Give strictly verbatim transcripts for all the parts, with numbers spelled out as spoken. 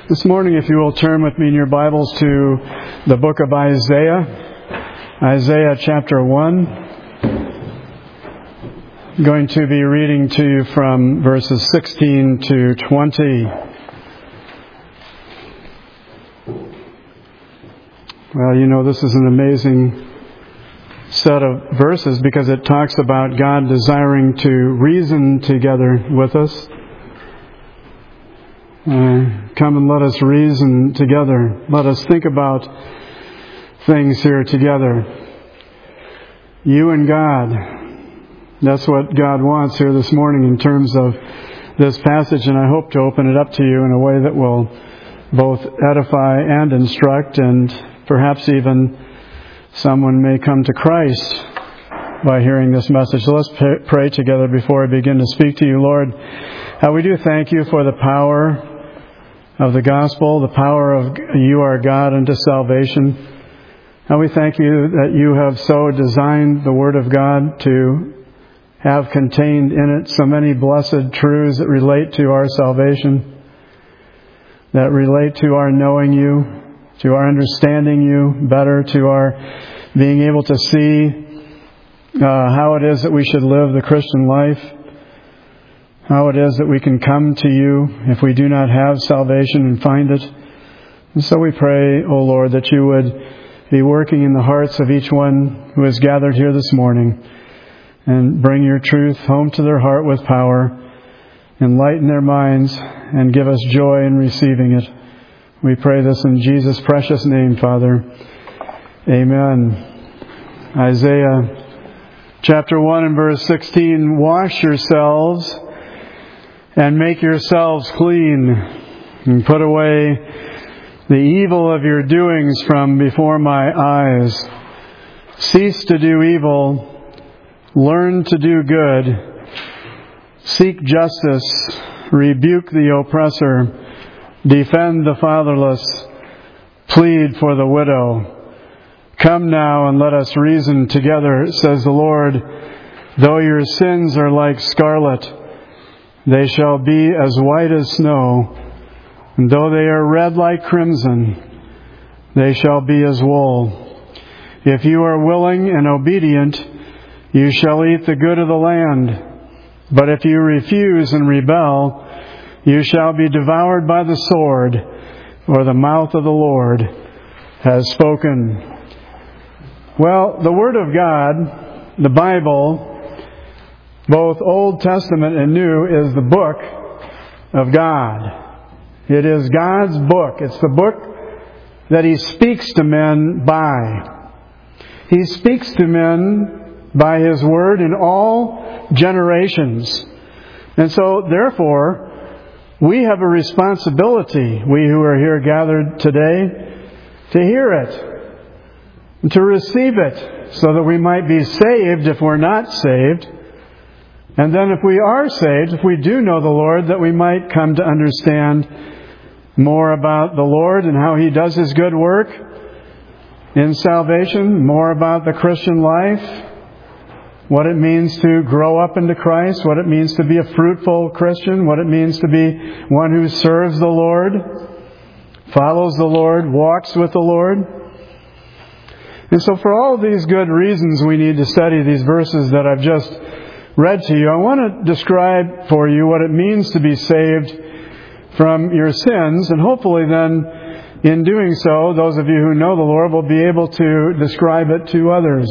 This morning, if you will turn with me in your Bibles to the book of Isaiah, Isaiah chapter one. I'm going to be reading to you from verses sixteen to twenty. Well, you know, this is an amazing set of verses because it talks about God desiring to reason together with us. Uh, come and let us reason together. Let us think about things here together. You and God. That's what God wants here this morning in terms of this passage, and I hope to open it up to you in a way that will both edify and instruct, and perhaps even someone may come to Christ by hearing this message. So let's pray together before I begin to speak to you. Lord, how we do thank you for the power of the gospel, the power of you are God unto salvation. And we thank you that you have so designed the Word of God to have contained in it so many blessed truths that relate to our salvation, that relate to our knowing you, to our understanding you better, to our being able to see uh, how it is that we should live the Christian life, how it is that we can come to you if we do not have salvation and find it. And so we pray, O Lord, that you would be working in the hearts of each one who is gathered here this morning and bring your truth home to their heart with power, enlighten their minds, and give us joy in receiving it. We pray this in Jesus' precious name, Father. Amen. Isaiah chapter one and verse sixteen, wash yourselves and make yourselves clean, and put away the evil of your doings from before my eyes. Cease to do evil, learn to do good, seek justice, rebuke the oppressor, defend the fatherless, plead for the widow. Come now and let us reason together, says the Lord. Though your sins are like scarlet, they shall be as white as snow, and though they are red like crimson, they shall be as wool. If you are willing and obedient, you shall eat the good of the land. But if you refuse and rebel, you shall be devoured by the sword, or the mouth of the Lord has spoken. Well, the Word of God, the Bible, both Old Testament and New, is the book of God. It is God's book. It's the book that He speaks to men by. He speaks to men by His Word in all generations. And so, therefore, we have a responsibility, we who are here gathered today, to hear it, and to receive it, so that we might be saved if we're not saved. And then if we are saved, if we do know the Lord, that we might come to understand more about the Lord and how He does His good work in salvation, more about the Christian life, what it means to grow up into Christ, what it means to be a fruitful Christian, what it means to be one who serves the Lord, follows the Lord, walks with the Lord. And so for all these good reasons we need to study these verses that I've just read to you, I want to describe for you what it means to be saved from your sins, and hopefully then, in doing so, those of you who know the Lord will be able to describe it to others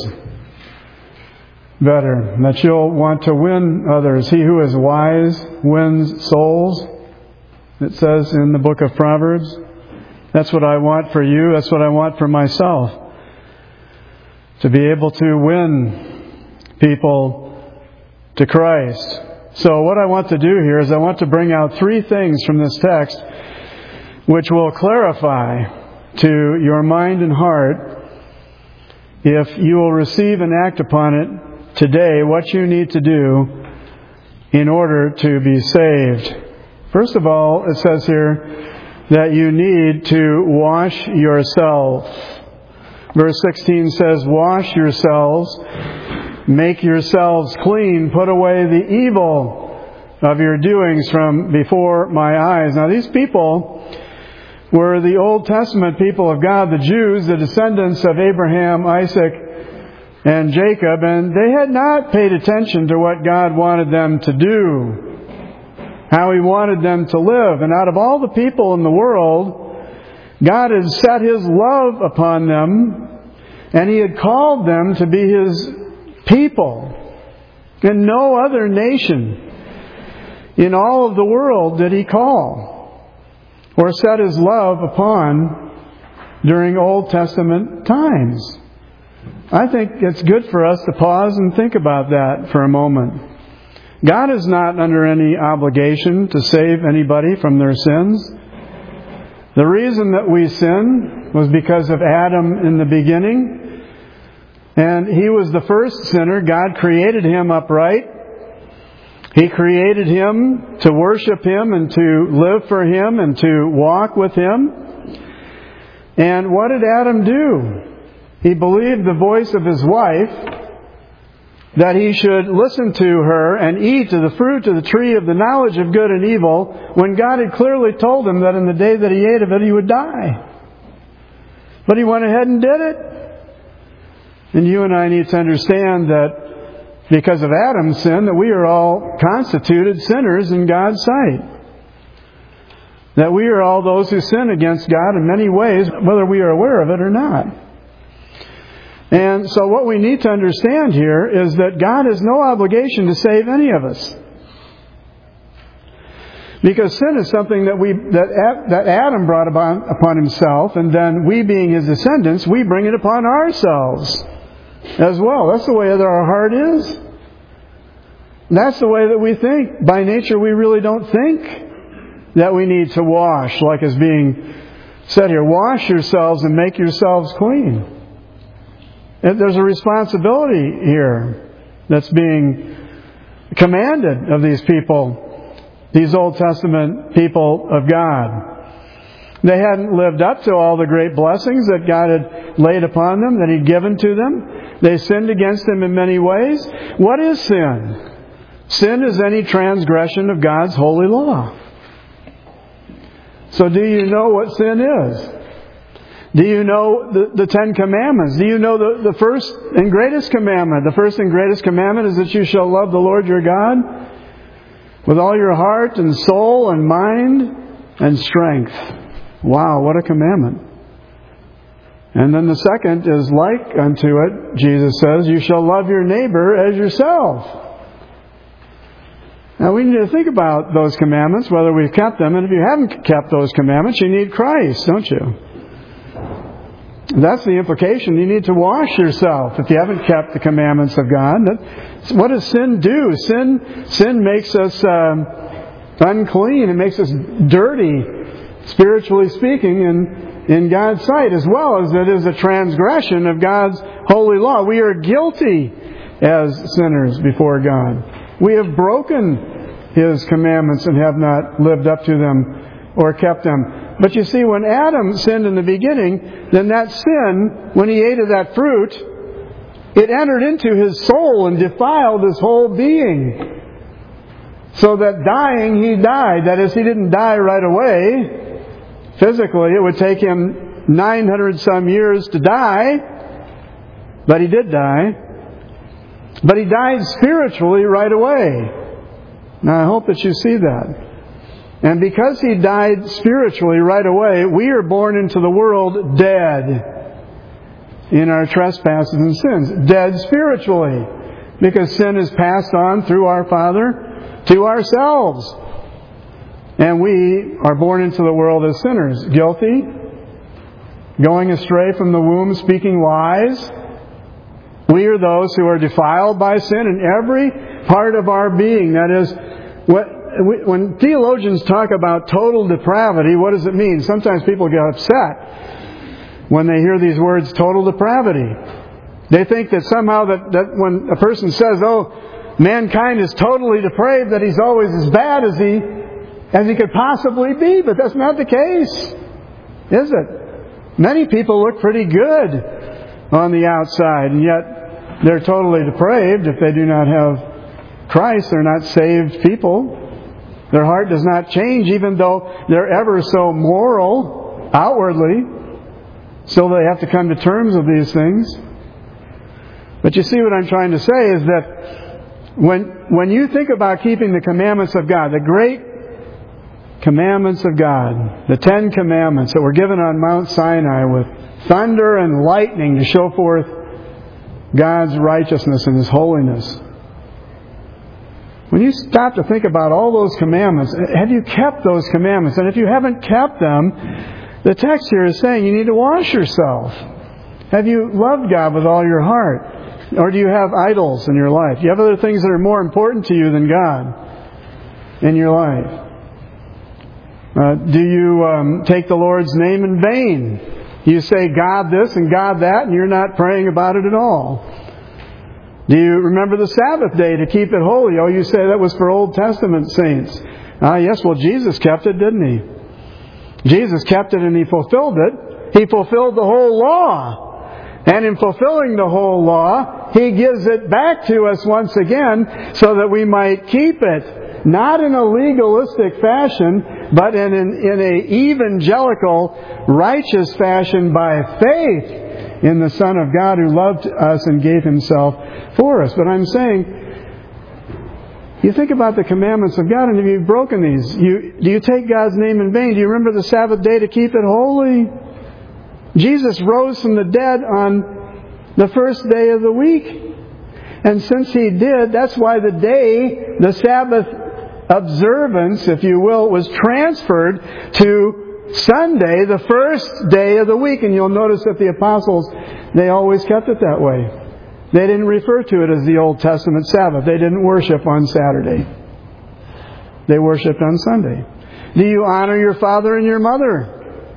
better, that you'll want to win others. He who is wise wins souls, it says in the book of Proverbs. That's what I want for you. That's what I want for myself, to be able to win people to Christ. So what I want to do here is I want to bring out three things from this text which will clarify to your mind and heart, if you will receive and act upon it today, what you need to do in order to be saved. First of all, it says here that you need to wash yourself. Verse sixteen says, wash yourselves, make yourselves clean, put away the evil of your doings from before my eyes. Now these people were the Old Testament people of God, the Jews, the descendants of Abraham, Isaac, and Jacob, and they had not paid attention to what God wanted them to do, how He wanted them to live. And out of all the people in the world, God had set His love upon them, and He had called them to be His people. And no other nation in all of the world did He call or set His love upon during Old Testament times. I think it's good for us to pause and think about that for a moment. God is not under any obligation to save anybody from their sins. The reason that we sin was because of Adam in the beginning. And he was the first sinner. God created him upright. He created him to worship Him and to live for Him and to walk with Him. And what did Adam do? He believed the voice of his wife, that he should listen to her and eat of the fruit of the tree of the knowledge of good and evil, when God had clearly told him that in the day that he ate of it, he would die. But he went ahead and did it. And you and I need to understand that because of Adam's sin, that we are all constituted sinners in God's sight. That we are all those who sin against God in many ways, whether we are aware of it or not. And so what we need to understand here is that God has no obligation to save any of us. Because sin is something that we that that Adam brought upon, upon himself, and then we being his descendants, we bring it upon ourselves as well. That's the way that our heart is. That's the way that we think. By nature, we really don't think that we need to wash, like is being said here. Wash yourselves and make yourselves clean. And there's a responsibility here that's being commanded of these people, these Old Testament people of God. They hadn't lived up to all the great blessings that God had laid upon them, that He'd given to them. They sinned against Him in many ways. What is sin? Sin is any transgression of God's holy law. So do you know what sin is? Do you know the, the Ten Commandments? Do you know the, the first and greatest commandment? The first and greatest commandment is that you shall love the Lord your God with all your heart and soul and mind and strength. Wow, what a commandment. And then the second is like unto it. Jesus says, you shall love your neighbor as yourself. Now we need to think about those commandments, whether we've kept them. And if you haven't kept those commandments, you need Christ, don't you? That's the implication. You need to wash yourself if you haven't kept the commandments of God. What does sin do? Sin, sin makes us um, unclean. It makes us dirty, spiritually speaking, in, in God's sight, as well as it is a transgression of God's holy law. We are guilty as sinners before God. We have broken His commandments and have not lived up to them or kept them. But you see, when Adam sinned in the beginning, then that sin, when he ate of that fruit, it entered into his soul and defiled his whole being. So that dying, he died. That is, he didn't die right away. Physically, it would take him nine hundred some years to die. But he did die. But he died spiritually right away. Now, I hope that you see that. And because he died spiritually right away, we are born into the world dead in our trespasses and sins. Dead spiritually. Because sin is passed on through our Father to ourselves. And we are born into the world as sinners. Guilty. Going astray from the womb, speaking lies. We are those who are defiled by sin in every part of our being. That is, what, when theologians talk about total depravity, what does it mean? Sometimes people get upset when they hear these words, total depravity. They think that somehow that, that when a person says, oh, mankind is totally depraved, that he's always as bad as he, as he could possibly be. But that's not the case, is it? Many people look pretty good on the outside, and yet they're totally depraved if they do not have Christ. They're not saved people. Their heart does not change, even though they're ever so moral. outwardly. Still, they have to come to terms with these things. But you see what I'm trying to say is that when when you think about keeping the commandments of God, the great commandments of God, the Ten Commandments that were given on Mount Sinai with thunder and lightning to show forth God's righteousness and His holiness. When you stop to think about all those commandments, have you kept those commandments? And if you haven't kept them, the text here is saying you need to wash yourself. Have you loved God with all your heart? Or do you have idols in your life? Do you have other things that are more important to you than God in your life? Uh, do you um, take the Lord's name in vain? You say God this and God that, and you're not praying about it at all. Do you remember the Sabbath day to keep it holy? Oh, you say that was for Old Testament saints. Ah, yes, well, Jesus kept it, didn't He? Jesus kept it and He fulfilled it. He fulfilled the whole law. And in fulfilling the whole law, He gives it back to us once again so that we might keep it. Not in a legalistic fashion, but in an in a evangelical, righteous fashion by faith in the Son of God who loved us and gave Himself for us. But I'm saying, you think about the commandments of God, and if you've broken these, you, do you take God's name in vain? Do you remember the Sabbath day to keep it holy? Jesus rose from the dead on the first day of the week. And since He did, that's why the day, the Sabbath observance, if you will, was transferred to Sunday, the first day of the week. And you'll notice that the apostles, they always kept it that way. They didn't refer to it as the Old Testament Sabbath. They didn't worship on Saturday. They worshipped on Sunday. Do you honor your father and your mother?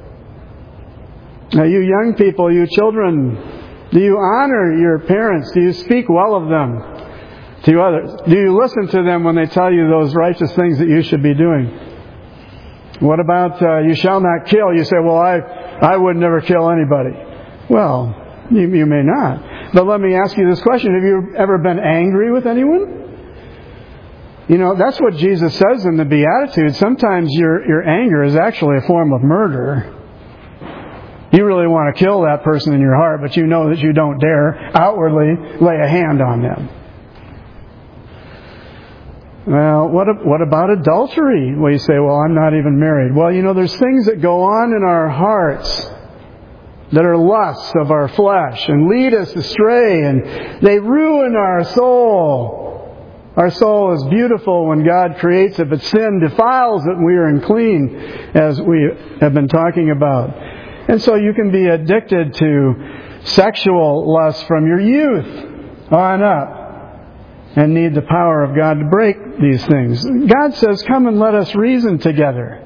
Now, you young people, you children, do you honor your parents? Do you speak well of them to others? Do you listen to them when they tell you those righteous things that you should be doing? What about uh, you shall not kill? You say, well, I I would never kill anybody. Well, you, you may not. But let me ask you this question. Have you ever been angry with anyone? You know, that's what Jesus says in the Beatitudes. Sometimes your, your anger is actually a form of murder. You really want to kill that person in your heart, but you know that you don't dare outwardly lay a hand on them. Well, what what about adultery? Well, you say, well, I'm not even married. Well, you know, there's things that go on in our hearts that are lusts of our flesh and lead us astray, and they ruin our soul. Our soul is beautiful when God creates it, but sin defiles it and we are unclean, as we have been talking about. And so you can be addicted to sexual lust from your youth on up and need the power of God to break these things. God says, come and let us reason together.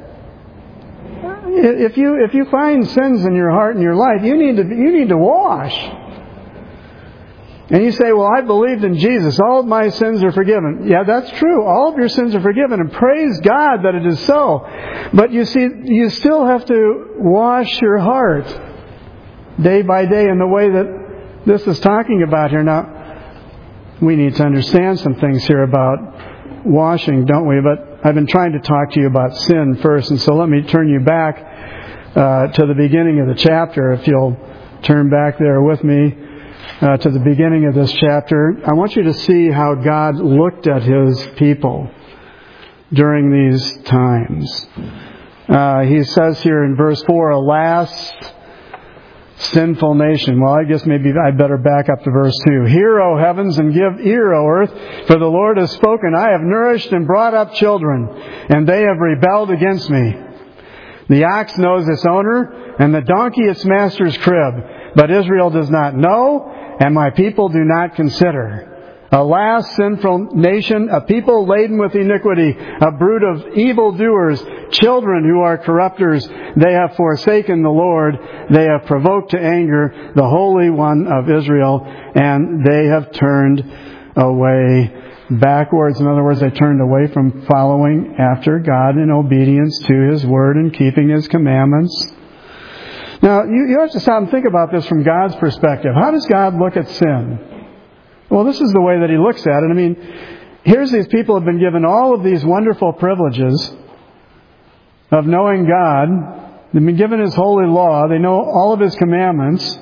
If you if you find sins in your heart and your life, you need to you need to wash. And you say, well, I believed in Jesus. All of my sins are forgiven. Yeah, that's true. All of your sins are forgiven. And praise God that it is so. But you see, you still have to wash your heart day by day in the way that this is talking about here. Now, we need to understand some things here about washing, don't we? But I've been trying to talk to you about sin first. And so let me turn you back uh, to the beginning of the chapter. If you'll turn back there with me. Uh, to the beginning of this chapter, I want you to see how God looked at His people during these times. Uh, he says here in verse four, alas, sinful nation. Well, I guess maybe I better back up to verse two. Hear, O heavens, and give ear, O earth, for the Lord has spoken. I have nourished and brought up children, and they have rebelled against me. The ox knows its owner, and the donkey its master's crib. But Israel does not know, and my people do not consider. Alas, sinful nation, a people laden with iniquity, a brood of evildoers, children who are corrupters. They have forsaken the Lord. They have provoked to anger the Holy One of Israel, and they have turned away backwards. In other words, they turned away from following after God in obedience to His Word and keeping His commandments. Now, you, you have to stop and think about this from God's perspective. How does God look at sin? Well, this is the way that He looks at it. I mean, here's these people have been given all of these wonderful privileges of knowing God They've been given His holy law. They know all of His commandments.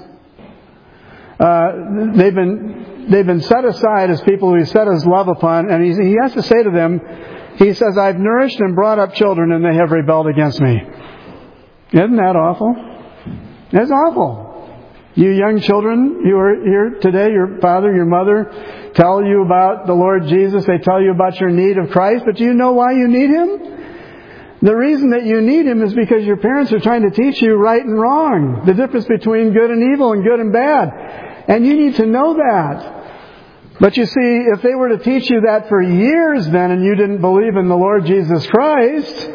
Uh, they've been they've been set aside as people who He set His love upon. And He, he has to say to them, He says, I've nourished and brought up children and they have rebelled against me. Isn't that awful? It's awful. You young children, you are here today, your father, your mother tell you about the Lord Jesus. They tell you about your need of Christ. But do you know why you need Him? The reason that you need Him is because your parents are trying to teach you right and wrong. The difference between good and evil and good and bad. And you need to know that. But you see, if they were to teach you that for years then and you didn't believe in the Lord Jesus Christ,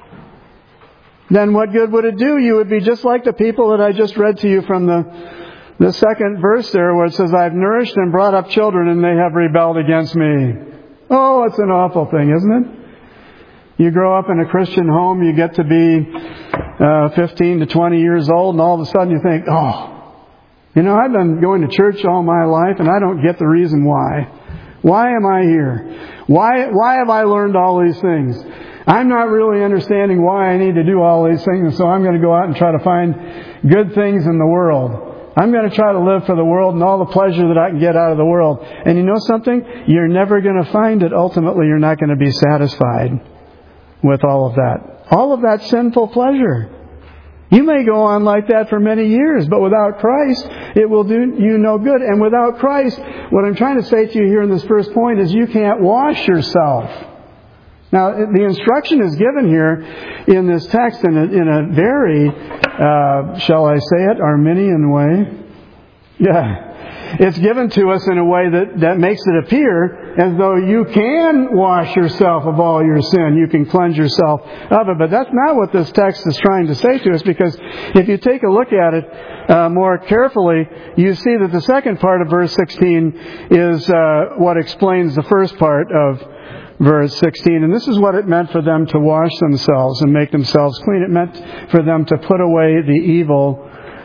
then what good would it do? You would be just like the people that I just read to you from the, the second verse there where it says, I've nourished and brought up children and they have rebelled against me. Oh, it's an awful thing, isn't it? You grow up in a Christian home, you get to be uh, fifteen to twenty years old, and all of a sudden you think, oh, you know, I've been going to church all my life and I don't get the reason why. Why am I here? Why, why have I learned all these things? I'm not really understanding why I need to do all these things, and so I'm going to go out and try to find good things in the world. I'm going to try to live for the world and all the pleasure that I can get out of the world. And you know something? You're never going to find it. Ultimately, you're not going to be satisfied with all of that. All of that sinful pleasure. You may go on like that for many years, but without Christ, it will do you no good. And without Christ, what I'm trying to say to you here in this first point is you can't wash yourself. Now, the instruction is given here in this text in a, in a very, uh, shall I say it, Arminian way. Yeah. It's given to us in a way that, that makes it appear as though you can wash yourself of all your sin. You can cleanse yourself of it. But that's not what this text is trying to say to us, because if you take a look at it uh, more carefully, you see that the second part of verse sixteen is uh, what explains the first part of verse sixteen. And this is what it meant for them to wash themselves and make themselves clean. It meant for them to put away the evil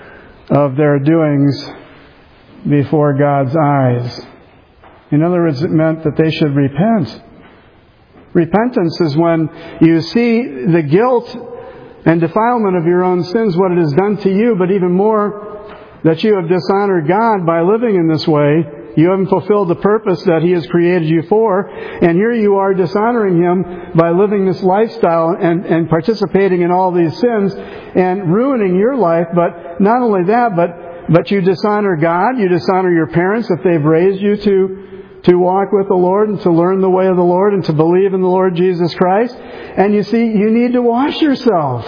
of their doings before God's eyes. In other words, it meant that they should repent. Repentance is when you see the guilt and defilement of your own sins, what it has done to you, but even more, that you have dishonored God by living in this way. You haven't fulfilled the purpose that He has created you for. And here you are dishonoring Him by living this lifestyle and, and participating in all these sins and ruining your life. But not only that, but But you dishonor God, you dishonor your parents if they've raised you to, to walk with the Lord and to learn the way of the Lord and to believe in the Lord Jesus Christ. And you see, you need to wash yourself.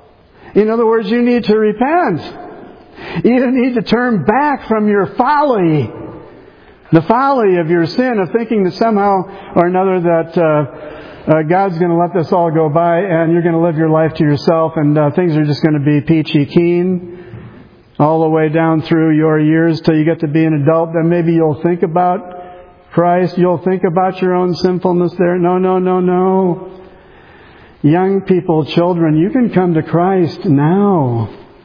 In other words, you need to repent. You need to turn back from your folly. The folly of your sin of thinking that somehow or another that uh, uh, God's going to let this all go by and you're going to live your life to yourself and uh, things are just going to be peachy keen all the way down through your years till you get to be an adult. Then maybe you'll think about Christ. You'll think about your own sinfulness there. No, no, no, no. Young people, children, you can come to Christ now.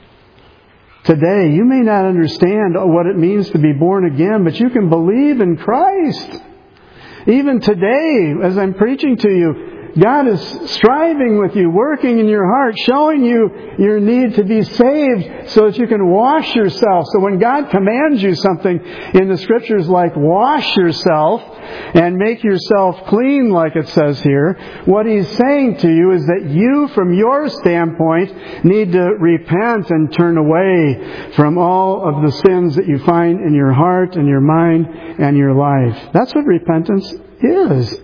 Today, you may not understand what it means to be born again, but you can believe in Christ. Even today, as I'm preaching to you, God is striving with you, working in your heart, showing you your need to be saved so that you can wash yourself. So when God commands you something in the Scriptures like wash yourself and make yourself clean, like it says here, what He's saying to you is that you, from your standpoint, need to repent and turn away from all of the sins that you find in your heart and your mind and your life. That's what repentance is.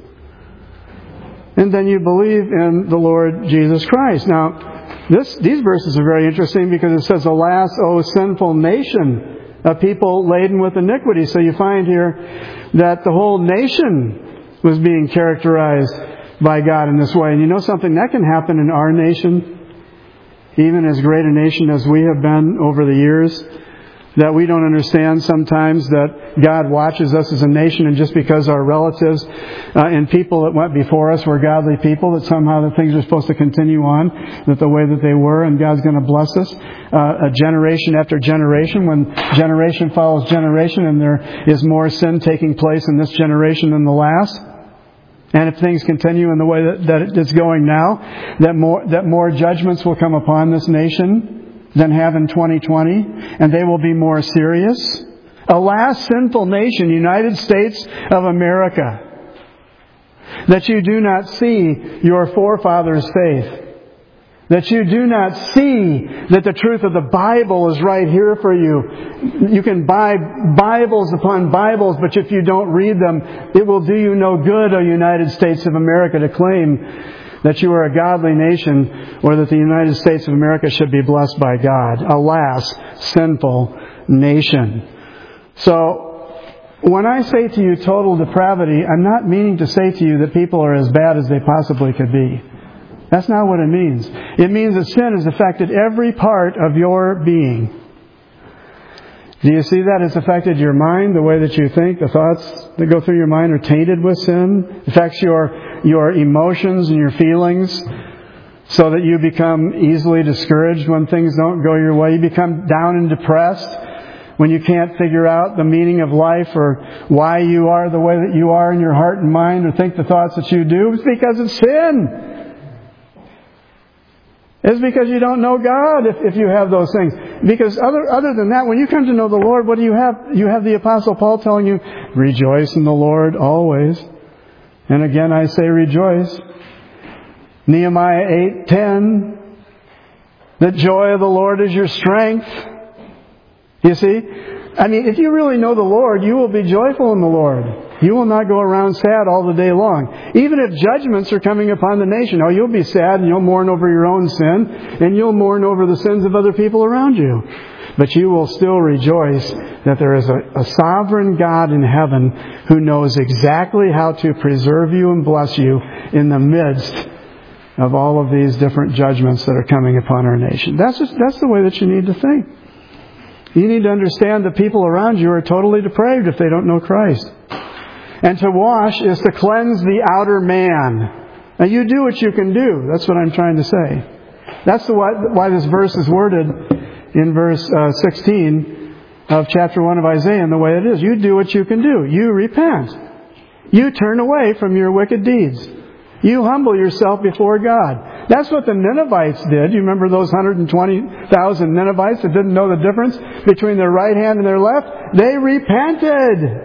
And then you believe in the Lord Jesus Christ. Now, this, these verses are very interesting because it says, alas, O sinful nation, a people laden with iniquity. So you find here that the whole nation was being characterized by God in this way. And you know something? That can happen in our nation, even as great a nation as we have been over the years. That we don't understand sometimes that God watches us as a nation, and just because our relatives uh, and people that went before us were godly people, that somehow the things are supposed to continue on that the way that they were, and God's going to bless us uh, a generation after generation. When generation follows generation, and there is more sin taking place in this generation than the last. And if things continue in the way that, that it's going now, that more, that more judgments will come upon this nation than have in twenty twenty, and they will be more serious. Alas, sinful nation, United States of America, that you do not see your forefathers' faith. That you do not see that the truth of the Bible is right here for you. You can buy Bibles upon Bibles, but if you don't read them, it will do you no good, O United States of America, to claim that you are a godly nation or that the United States of America should be blessed by God. Alas, sinful nation. So, when I say to you total depravity, I'm not meaning to say to you that people are as bad as they possibly could be. That's not what it means. It means that sin has affected every part of your being. Do you see that? It's affected your mind, the way that you think. The thoughts that go through your mind are tainted with sin. It affects your, your emotions and your feelings so that you become easily discouraged when things don't go your way. You become down and depressed when you can't figure out the meaning of life or why you are the way that you are in your heart and mind or think the thoughts that you do. It's because of sin. It's because you don't know God if, if you have those things. Because other other than that, when you come to know the Lord, what do you have? You have the Apostle Paul telling you, rejoice in the Lord always. And again, I say rejoice. Nehemiah eight ten, the joy of the Lord is your strength. You see? I mean, if you really know the Lord, you will be joyful in the Lord. You will not go around sad all the day long. Even if judgments are coming upon the nation, oh, you'll be sad and you'll mourn over your own sin and you'll mourn over the sins of other people around you. But you will still rejoice that there is a, a sovereign God in heaven who knows exactly how to preserve you and bless you in the midst of all of these different judgments that are coming upon our nation. That's just, that's the way that you need to think. You need to understand that people around you are totally depraved if they don't know Christ. And to wash is to cleanse the outer man. Now you do what you can do. That's what I'm trying to say. That's the why, why this verse is worded in verse uh, sixteen of chapter one of Isaiah in the way it is. You do what you can do. You repent. You turn away from your wicked deeds. You humble yourself before God. That's what the Ninevites did. You remember those one hundred twenty thousand Ninevites that didn't know the difference between their right hand and their left? They repented.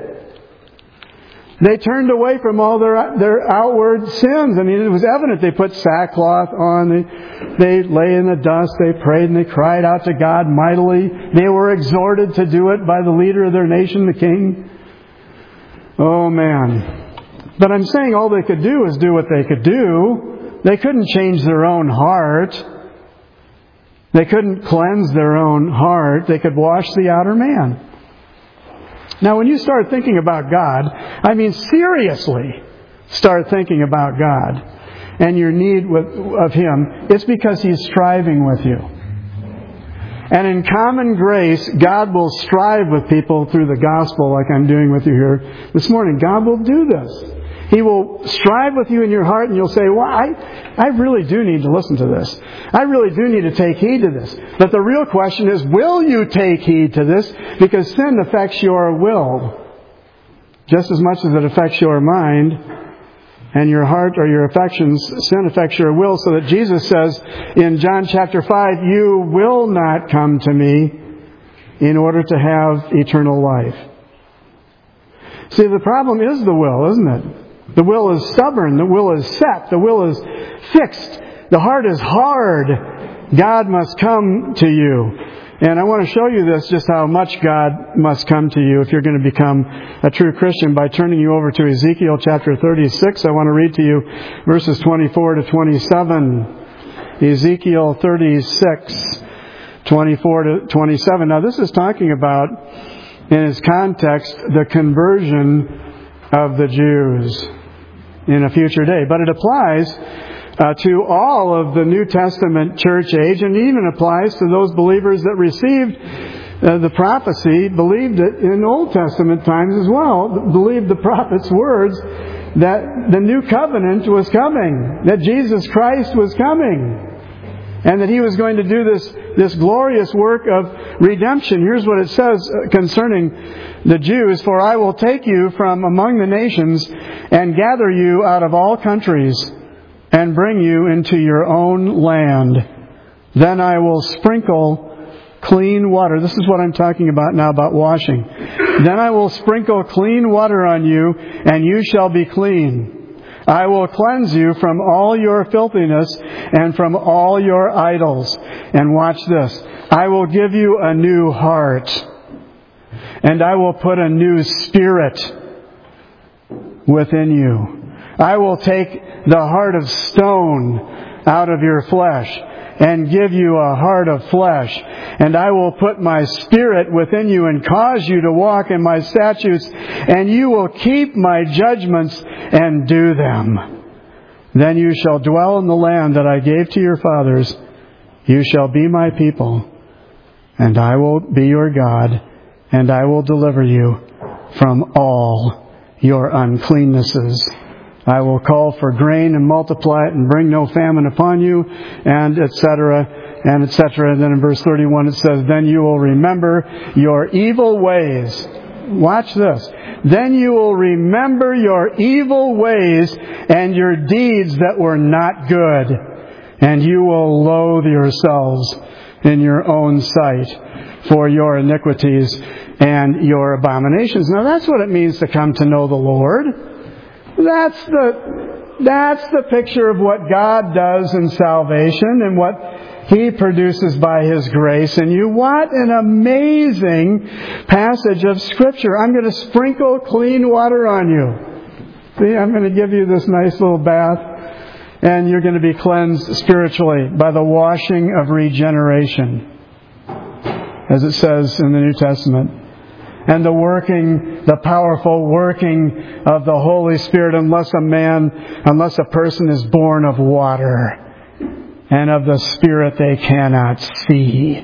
They turned away from all their their outward sins. I mean, it was evident. They put sackcloth on. They, they lay in the dust. They prayed and they cried out to God mightily. They were exhorted to do it by the leader of their nation, the king. Oh, man. But I'm saying all they could do is do what they could do. They couldn't change their own heart. They couldn't cleanse their own heart. They could wash the outer man. Now, when you start thinking about God, I mean seriously start thinking about God and your need with, of Him, it's because He's striving with you. And in common grace, God will strive with people through the gospel like I'm doing with you here this morning. God will do this. He will strive with you in your heart and you'll say, well, I, I really do need to listen to this. I really do need to take heed to this. But the real question is, will you take heed to this? Because sin affects your will just as much as it affects your mind and your heart or your affections. Sin affects your will, so that Jesus says in John chapter five, you will not come to me in order to have eternal life. See, the problem is the will, isn't it? The will is stubborn. The will is set. The will is fixed. The heart is hard. God must come to you. And I want to show you this, just how much God must come to you if you're going to become a true Christian, by turning you over to Ezekiel chapter thirty-six. I want to read to you verses twenty-four to twenty-seven. Ezekiel thirty-six, twenty-four to twenty-seven. Now this is talking about, in its context, the conversion of the Jews in a future day. But it applies uh, to all of the New Testament church age, and even applies to those believers that received uh, the prophecy, believed it in Old Testament times as well, believed the prophet's words that the new covenant was coming, that Jesus Christ was coming. and that He was going to do this, this glorious work of redemption. Here's what it says concerning the Jews. For I will take you from among the nations and gather you out of all countries and bring you into your own land. Then I will sprinkle clean water. This is what I'm talking about now, about washing. Then I will sprinkle clean water on you, and you shall be clean. I will cleanse you from all your filthiness and from all your idols. And watch this. I will give you a new heart, and I will put a new spirit within you. I will take the heart of stone out of your flesh and give you a heart of flesh. And I will put my Spirit within you and cause you to walk in my statutes, and you will keep my judgments and do them. Then you shall dwell in the land that I gave to your fathers. You shall be my people, and I will be your God, and I will deliver you from all your uncleannesses. I will call for grain and multiply it and bring no famine upon you, and et cetera, and et cetera. And then in verse thirty-one it says, then you will remember your evil ways. Watch this. Then you will remember your evil ways and your deeds that were not good, and you will loathe yourselves in your own sight for your iniquities and your abominations. Now that's what it means to come to know the Lord. That's the, that's the picture of what God does in salvation and what He produces by His grace in you. What an amazing passage of Scripture. I'm going to sprinkle clean water on you. See, I'm going to give you this nice little bath, and you're going to be cleansed spiritually by the washing of regeneration, as it says in the New Testament. And the working, the powerful working of the Holy Spirit, unless a man, unless a person is born of water and of the Spirit, they cannot see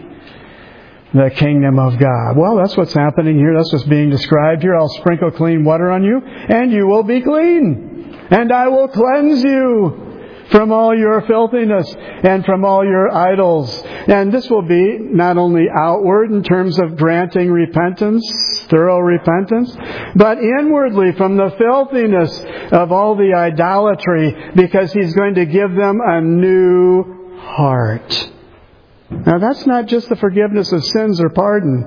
the kingdom of God. Well, that's what's happening here. That's what's being described here. I'll sprinkle clean water on you, and you will be clean. And I will cleanse you from all your filthiness and from all your idols. And this will be not only outward in terms of granting repentance, thorough repentance, but inwardly from the filthiness of all the idolatry, because He's going to give them a new heart. Now that's not just the forgiveness of sins or pardon.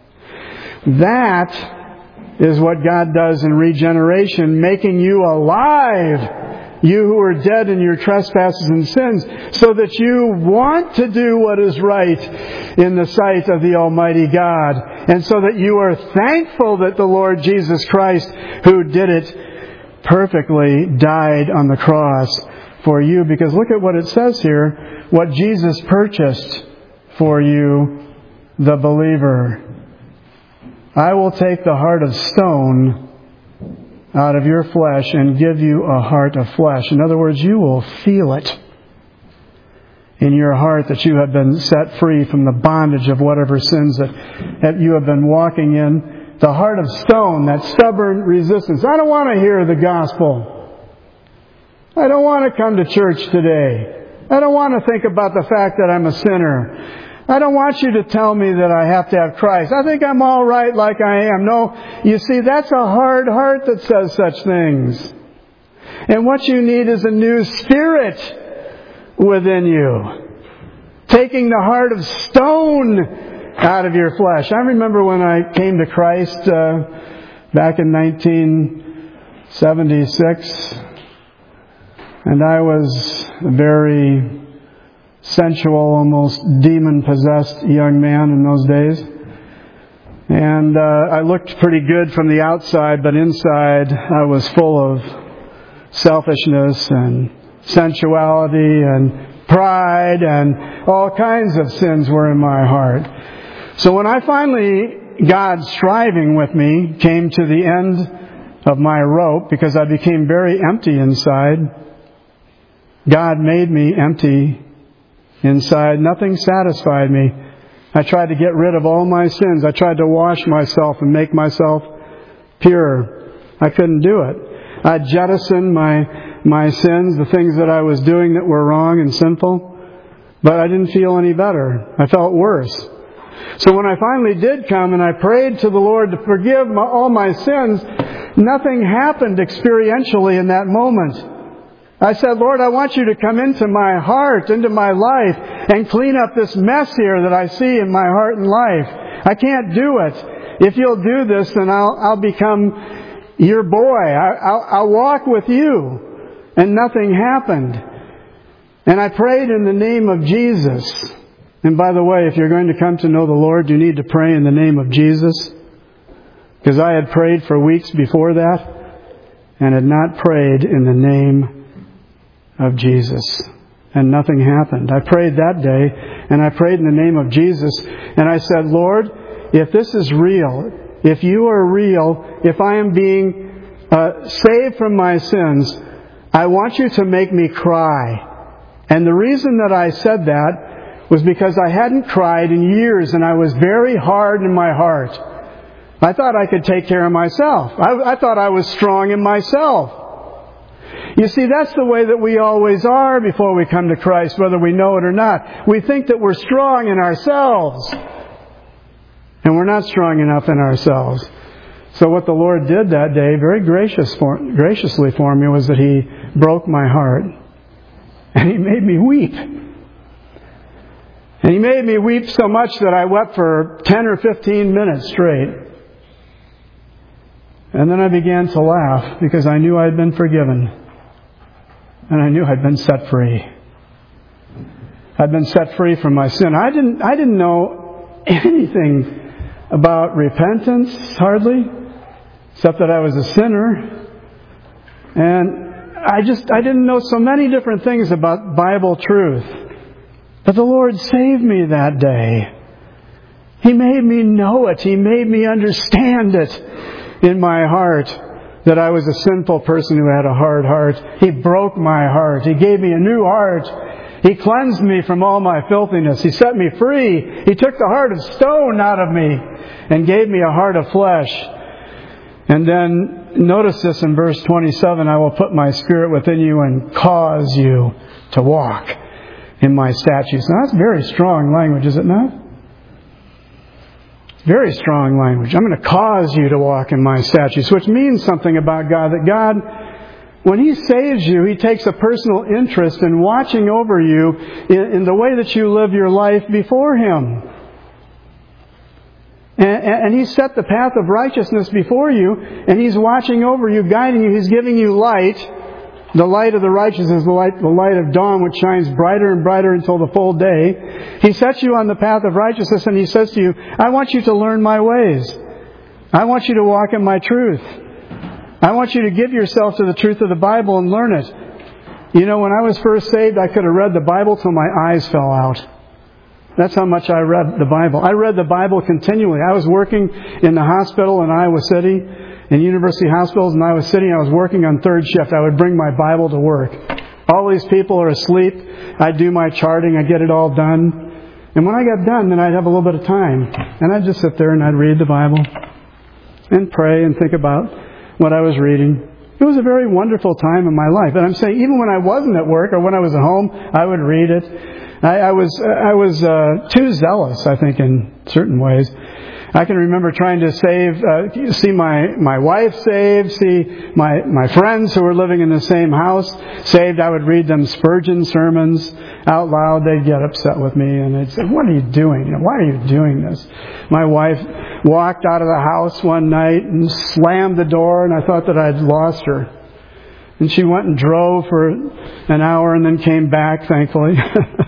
That is what God does in regeneration, making you alive, you who are dead in your trespasses and sins, so that you want to do what is right in the sight of the Almighty God. And so that you are thankful that the Lord Jesus Christ, who did it perfectly, died on the cross for you. Because look at what it says here, what Jesus purchased for you, the believer. I will take the heart of stone out of your flesh and give you a heart of flesh. In other words, you will feel it in your heart that you have been set free from the bondage of whatever sins that you have been walking in. The heart of stone, that stubborn resistance. I don't want to hear the gospel. I don't want to come to church today. I don't want to think about the fact that I'm a sinner. I don't want you to tell me that I have to have Christ. I think I'm all right like I am. No, you see, that's a hard heart that says such things. And what you need is a new spirit within you. Taking the heart of stone out of your flesh. I remember when I came to Christ uh, back in nineteen seventy-six. And I was very sensual, almost demon-possessed young man in those days. And uh, I looked pretty good from the outside, but inside I was full of selfishness and sensuality and pride, and all kinds of sins were in my heart. So when I finally, God striving with me, came to the end of my rope, because I became very empty inside, God made me empty inside. Nothing satisfied me. I tried to get rid of all my sins. I tried to wash myself and make myself pure. I couldn't do it. I jettisoned my my sins, the things that I was doing that were wrong and sinful. But I didn't feel any better. I felt worse. So when I finally did come and I prayed to the Lord to forgive my, all my sins, nothing happened experientially in that moment. I said, Lord, I want you to come into my heart, into my life, and clean up this mess here that I see in my heart and life. I can't do it. If you'll do this, then I'll, I'll become your boy. I, I'll, I'll walk with you. And nothing happened. And I prayed in the name of Jesus. And by the way, if you're going to come to know the Lord, you need to pray in the name of Jesus. Because I had prayed for weeks before that and had not prayed in the name of Jesus. And nothing happened. I prayed that day, and I prayed in the name of Jesus, and I said, Lord, if this is real, if you are real, if I am being uh, saved from my sins, I want you to make me cry. And the reason that I said that was because I hadn't cried in years, and I was very hard in my heart. I thought I could take care of myself. I, I thought I was strong in myself. You see, that's the way that we always are before we come to Christ, whether we know it or not. We think that we're strong in ourselves. And we're not strong enough in ourselves. So what the Lord did that day, very gracious for, graciously for me, was that He broke my heart. And He made me weep. And He made me weep so much that I wept for ten or fifteen minutes straight. And then I began to laugh because I knew I had been forgiven. And I knew I'd been set free. I'd been set free from my sin. I didn't, I didn't know anything about repentance, hardly, except that I was a sinner. And I just, I didn't know so many different things about Bible truth. But the Lord saved me that day. He made me know it. He made me understand it in my heart. That I was a sinful person who had a hard heart. He broke my heart. He gave me a new heart. He cleansed me from all my filthiness. He set me free. He took the heart of stone out of me and gave me a heart of flesh. And then notice this in verse twenty-seven, I will put my spirit within you and cause you to walk in my statutes. Now that's very strong language, is it not? Very strong language. I'm going to cause you to walk in my statutes, which means something about God. That God, when He saves you, He takes a personal interest in watching over you in, in the way that you live your life before Him. And, and He set the path of righteousness before you, and He's watching over you, guiding you. He's giving you light. The light of the righteous is the light, the light of dawn, which shines brighter and brighter until the full day. He sets you on the path of righteousness, and He says to you, I want you to learn my ways. I want you to walk in my truth. I want you to give yourself to the truth of the Bible and learn it. You know, when I was first saved, I could have read the Bible till my eyes fell out. That's how much I read the Bible. I read the Bible continually. I was working in the hospital in Iowa City, in University Hospitals in Iowa City. I was working on third shift. I would bring my Bible to work. All these people are asleep. I'd do my charting. I'd get it all done. And when I got done, then I'd have a little bit of time. And I'd just sit there and I'd read the Bible and pray and think about what I was reading. It was a very wonderful time in my life. And I'm saying even when I wasn't at work or when I was at home, I would read it. I, I was I was uh, too zealous, I think, in certain ways. I can remember trying to save, uh, see my, my wife saved, see my, my friends who were living in the same house saved. I would read them Spurgeon sermons out loud. They'd get upset with me and they'd say, what are you doing? Why are you doing this? My wife walked out of the house one night and slammed the door, and I thought that I'd lost her. And she went and drove for an hour and then came back, thankfully.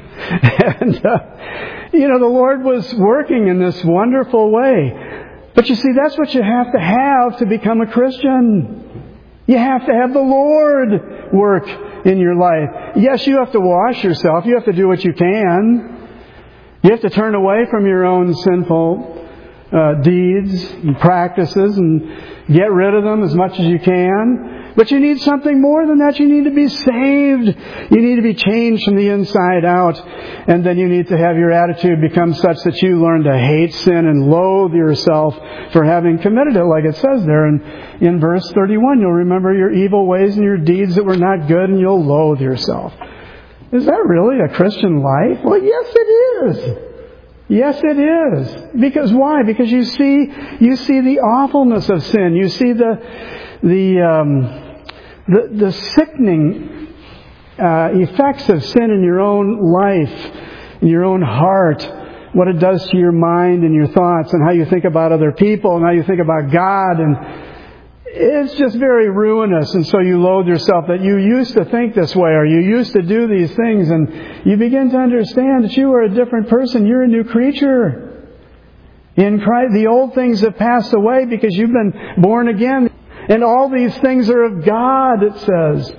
and, uh, you know, the Lord was working in this wonderful way. But you see, that's what you have to have to become a Christian. You have to have the Lord work in your life. Yes, you have to wash yourself. You have to do what you can. You have to turn away from your own sinful uh, deeds and practices and get rid of them as much as you can. But you need something more than that. You need to be saved. You need to be changed from the inside out. And then you need to have your attitude become such that you learn to hate sin and loathe yourself for having committed it, like it says there in, in verse thirty-one. You'll remember your evil ways and your deeds that were not good, and you'll loathe yourself. Is that really a Christian life? Well, yes, it is. Yes, it is. Because why? Because you see, you see the awfulness of sin. You see the the um, the, the sickening uh, effects of sin in your own life, in your own heart. What it does to your mind and your thoughts, and how you think about other people, and how you think about God, and it's just very ruinous. And so you loathe yourself that you used to think this way, or you used to do these things, and you begin to understand that you are a different person. You're a new creature in Christ. The old things have passed away because you've been born again, and all these things are of God, it says.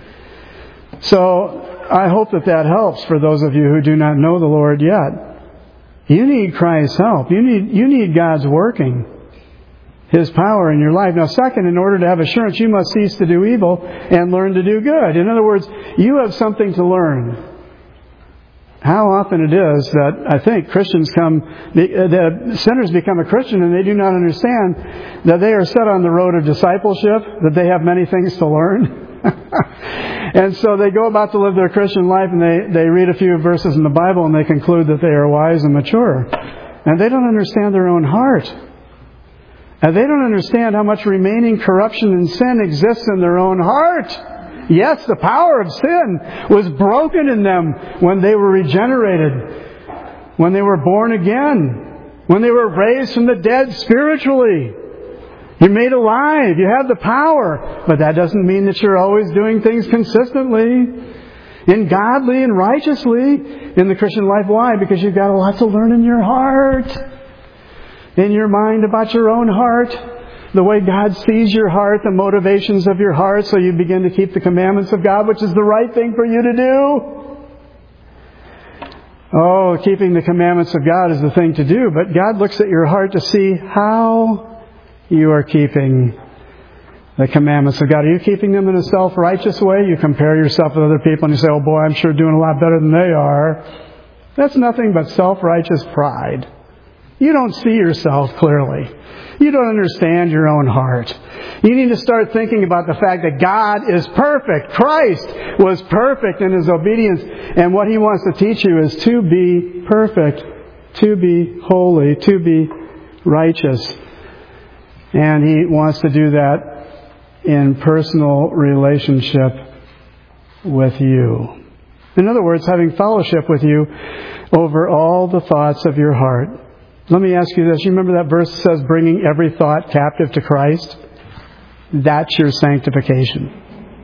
So I hope that that helps for those of you who do not know the Lord yet. You need Christ's help. You need you need God's working, His power in your life. Now, second, in order to have assurance, you must cease to do evil and learn to do good. In other words, you have something to learn. How often it is that I think Christians come, that sinners become a Christian and they do not understand that they are set on the road of discipleship, that they have many things to learn. And so they go about to live their Christian life, and they, they read a few verses in the Bible and they conclude that they are wise and mature. And they don't understand their own heart. And they don't understand how much remaining corruption and sin exists in their own heart. Yes, the power of sin was broken in them when they were regenerated, when they were born again, when they were raised from the dead spiritually. You're made alive. You have the power. But that doesn't mean that you're always doing things consistently and godly and righteously in the Christian life. Why? Because you've got a lot to learn in your heart, in your mind about your own heart, the way God sees your heart, the motivations of your heart, so you begin to keep the commandments of God, which is the right thing for you to do. Oh, keeping the commandments of God is the thing to do, but God looks at your heart to see how you are keeping the commandments of God. Are you keeping them in a self-righteous way? You compare yourself with other people and you say, oh boy, I'm sure doing a lot better than they are. That's nothing but self-righteous pride. You don't see yourself clearly. You don't understand your own heart. You need to start thinking about the fact that God is perfect. Christ was perfect in His obedience. And what He wants to teach you is to be perfect, to be holy, to be righteous. And He wants to do that in personal relationship with you. In other words, having fellowship with you over all the thoughts of your heart. Let me ask you this. You remember that verse that says, bringing every thought captive to Christ? That's your sanctification.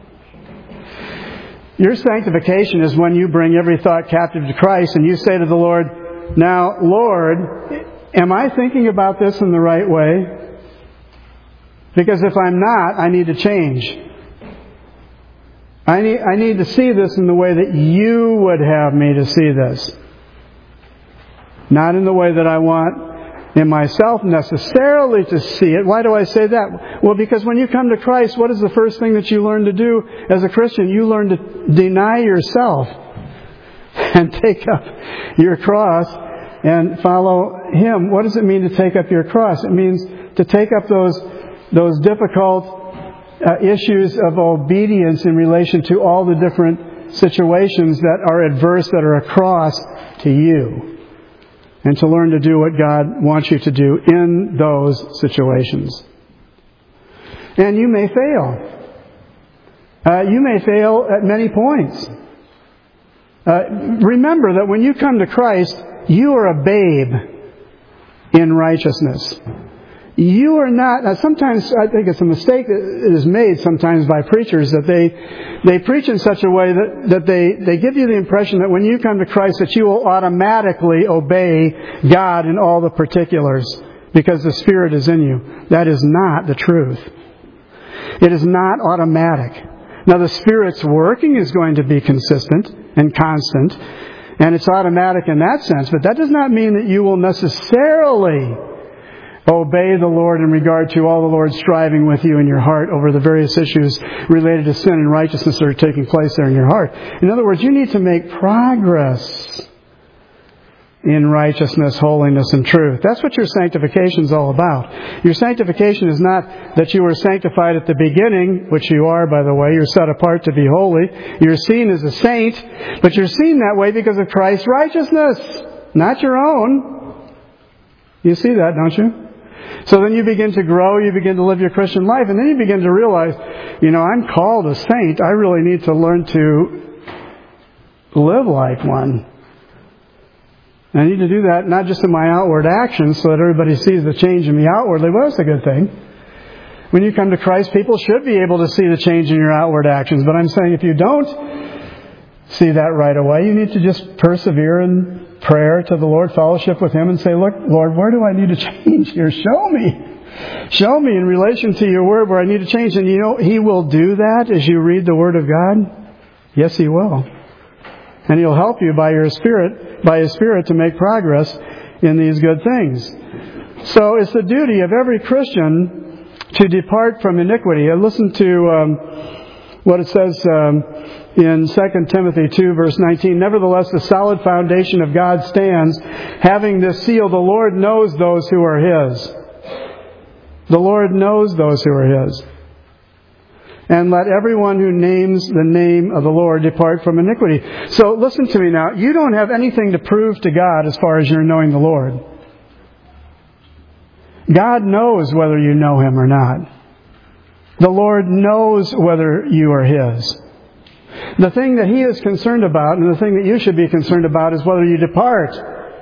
Your sanctification is when you bring every thought captive to Christ and you say to the Lord, now, Lord, am I thinking about this in the right way? Because if I'm not, I need to change. I need, I need to see this in the way that you would have me to see this. Not in the way that I want in myself necessarily to see it. Why do I say that? Well, because when you come to Christ, what is the first thing that you learn to do as a Christian? You learn to deny yourself and take up your cross and follow Him. What does it mean to take up your cross? It means to take up those those difficult uh, issues of obedience in relation to all the different situations that are adverse, that are a cross to you. And to learn to do what God wants you to do in those situations. And you may fail. Uh, you may fail at many points. Uh, remember that when you come to Christ, you are a babe in righteousness. You are not, now sometimes I think it's a mistake that is made sometimes by preachers that they they preach in such a way that, that they, they give you the impression that when you come to Christ that you will automatically obey God in all the particulars because the Spirit is in you. That is not the truth. It is not automatic. Now the Spirit's working is going to be consistent and constant, and it's automatic in that sense, but that does not mean that you will necessarily obey the Lord in regard to all the Lord's striving with you in your heart over the various issues related to sin and righteousness that are taking place there in your heart. In other words, you need to make progress in righteousness, holiness, and truth. That's what your sanctification is all about. Your sanctification is not that you were sanctified at the beginning, which you are, by the way. You're set apart to be holy. You're seen as a saint, but you're seen that way because of Christ's righteousness, not your own. You see that, don't you? So then you begin to grow, you begin to live your Christian life, and then you begin to realize, you know, I'm called a saint. I really need to learn to live like one. I need to do that not just in my outward actions so that everybody sees the change in me outwardly. Well, that's a good thing. When you come to Christ, people should be able to see the change in your outward actions. But I'm saying if you don't see that right away, you need to just persevere in prayer to the Lord, fellowship with Him, and say, look, Lord, where do I need to change here? Show me. Show me in relation to your word where I need to change. And you know, He will do that as you read the Word of God. Yes, He will. And He'll help you by your Spirit, by His Spirit, to make progress in these good things. So it's the duty of every Christian to depart from iniquity. And listen to um, what it says um, in Second Timothy two, verse nineteen. Nevertheless, the solid foundation of God stands, having this seal: the Lord knows those who are His. The Lord knows those who are His. And let everyone who names the name of the Lord depart from iniquity. So listen to me now. You don't have anything to prove to God as far as you're knowing the Lord. God knows whether you know Him or not. The Lord knows whether you are His. The thing that He is concerned about, and the thing that you should be concerned about, is whether you depart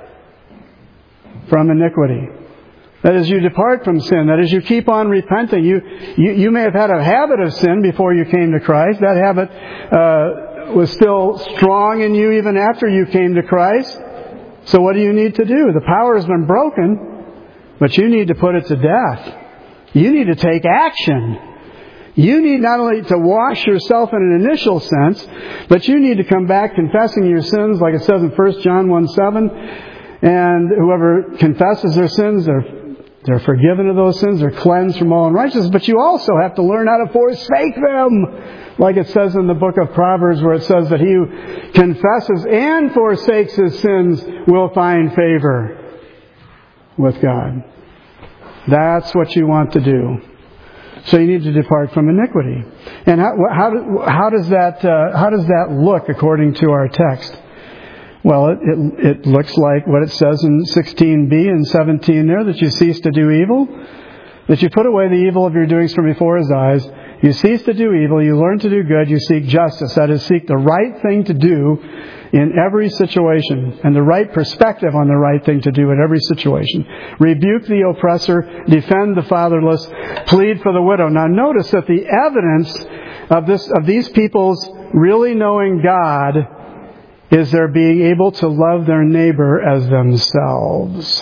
from iniquity. That is, you depart from sin. That is, you keep on repenting. You, you, you may have had a habit of sin before you came to Christ. That habit uh, was still strong in you even after you came to Christ. So what do you need to do? The power has been broken, but you need to put it to death. You need to take action. You need not only to wash yourself in an initial sense, but you need to come back confessing your sins, like it says in First John one seven. And whoever confesses their sins, they're They're forgiven of those sins. They're cleansed from all unrighteousness. But you also have to learn how to forsake them. Like it says in the book of Proverbs, where it says that he who confesses and forsakes his sins will find favor with God. That's what you want to do. So you need to depart from iniquity. And how, how, how does that uh, how does that look according to our text? Well, it, it, it looks like what it says in sixteen b and seventeen there, that you cease to do evil, that you put away the evil of your doings from before His eyes, you cease to do evil, you learn to do good, you seek justice, that is, seek the right thing to do in every situation, and the right perspective on the right thing to do in every situation. Rebuke the oppressor, defend the fatherless, plead for the widow. Now notice that the evidence of this of these people's really knowing God is their being able to love their neighbor as themselves.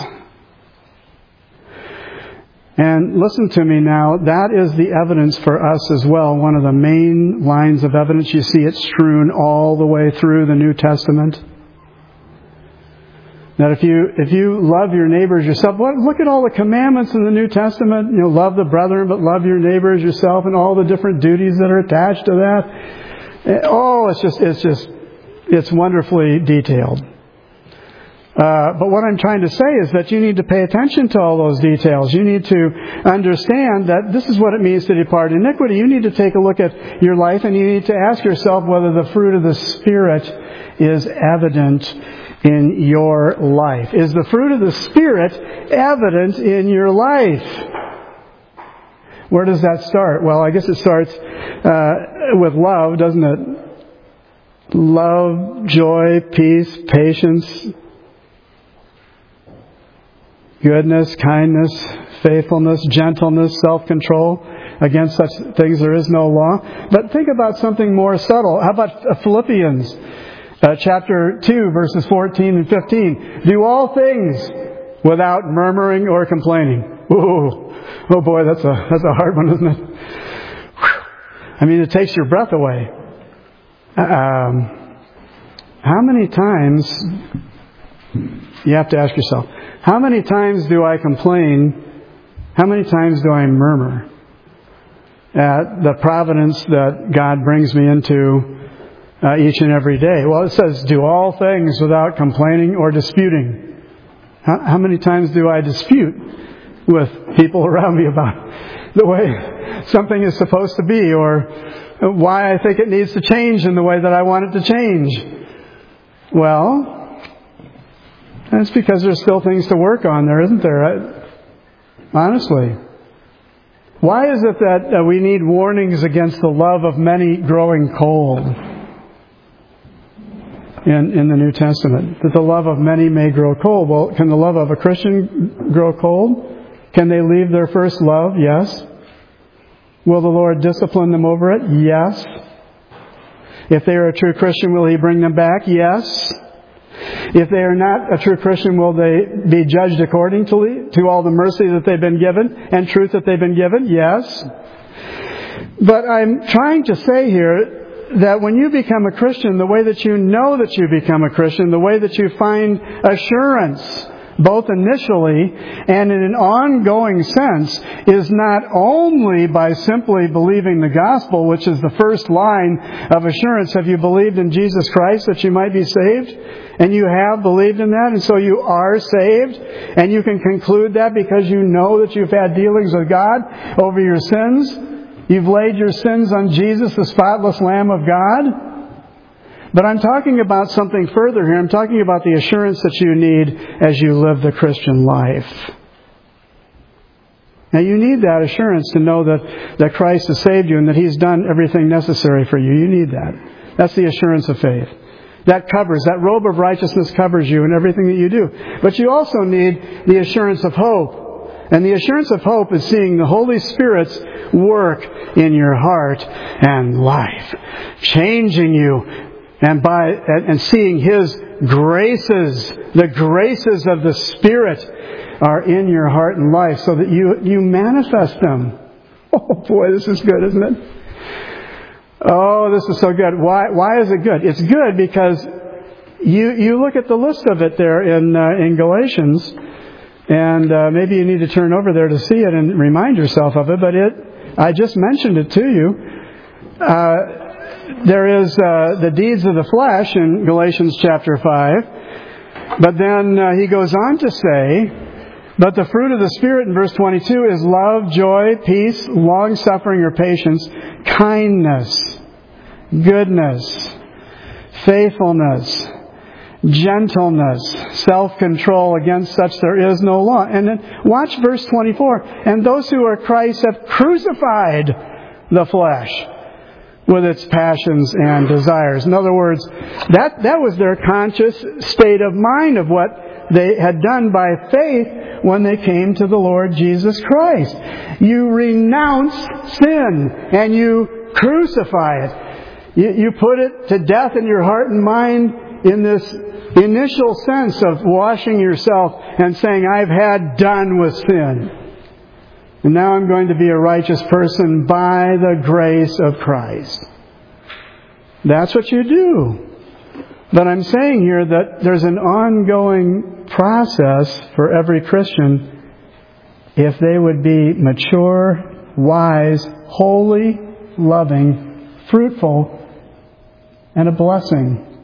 And listen to me now, that is the evidence for us as well. One of the main lines of evidence, you see it strewn all the way through the New Testament. That if you if you love your neighbor as yourself, look at all the commandments in the New Testament. You know, love the brethren, but love your neighbor as yourself, and all the different duties that are attached to that. Oh, it's just it's just It's wonderfully detailed. Uh, but what I'm trying to say is that you need to pay attention to all those details. You need to understand that this is what it means to depart iniquity. You need to take a look at your life, and you need to ask yourself whether the fruit of the Spirit is evident in your life. Is the fruit of the Spirit evident in your life? Where does that start? Well, I guess it starts uh, with love, doesn't it? Love, joy, peace, patience, goodness, kindness, faithfulness, gentleness, self-control. Against such things there is no law. But think about something more subtle. How about Philippians uh, chapter two, verses fourteen and fifteen? Do all things without murmuring or complaining. Ooh, oh boy, that's a that's a hard one, isn't it? Whew. I mean, it takes your breath away. Um, how many times, you have to ask yourself, how many times do I complain? How many times do I murmur at the providence that God brings me into uh, each and every day? Well, it says, do all things without complaining or disputing. How, how many times do I dispute with people around me about the way something is supposed to be, or why I think it needs to change in the way that I want it to change? Well, that's because there's still things to work on there, isn't there? Honestly. Why is it that uh, we need warnings against the love of many growing cold in, in the New Testament? That the love of many may grow cold. Well, can the love of a Christian grow cold? Can they leave their first love? Yes. Will the Lord discipline them over it? Yes. If they are a true Christian, will He bring them back? Yes. If they are not a true Christian, will they be judged according to, to all the mercy that they've been given and truth that they've been given? Yes. But I'm trying to say here that when you become a Christian, the way that you know that you become a Christian, the way that you find assurance, both initially and in an ongoing sense, is not only by simply believing the gospel, which is the first line of assurance. Have you believed in Jesus Christ that you might be saved? And you have believed in that, and so you are saved. And you can conclude that because you know that you've had dealings with God over your sins. You've laid your sins on Jesus, the spotless Lamb of God. But I'm talking about something further here. I'm talking about the assurance that you need as you live the Christian life. Now you need that assurance to know that, that Christ has saved you and that He's done everything necessary for you. You need that. That's the assurance of faith. That covers, that robe of righteousness covers you in everything that you do. But you also need the assurance of hope. And the assurance of hope is seeing the Holy Spirit's work in your heart and life, changing you, and by and seeing His graces, the graces of the Spirit are in your heart and life, so that you you manifest them. Oh boy, this is good, isn't it? Oh, this is so good. Why why is it good? It's good because you you look at the list of it there in uh, in Galatians, and uh, maybe you need to turn over there to see it and remind yourself of it. But it, I just mentioned it to you. Uh, there is uh, the deeds of the flesh in Galatians chapter five, but then uh, he goes on to say, but the fruit of the Spirit in verse twenty-two is love, joy, peace, long-suffering or patience, kindness, goodness, faithfulness, gentleness, self-control. Against such there is no law. And then watch verse twenty-four. And those who are Christ have crucified the flesh with its passions and desires. In other words, that, that was their conscious state of mind of what they had done by faith when they came to the Lord Jesus Christ. You renounce sin and you crucify it. You, you put it to death in your heart and mind in this initial sense of washing yourself and saying, I've had done with sin. And now I'm going to be a righteous person by the grace of Christ. That's what you do. But I'm saying here that there's an ongoing process for every Christian if they would be mature, wise, holy, loving, fruitful, and a blessing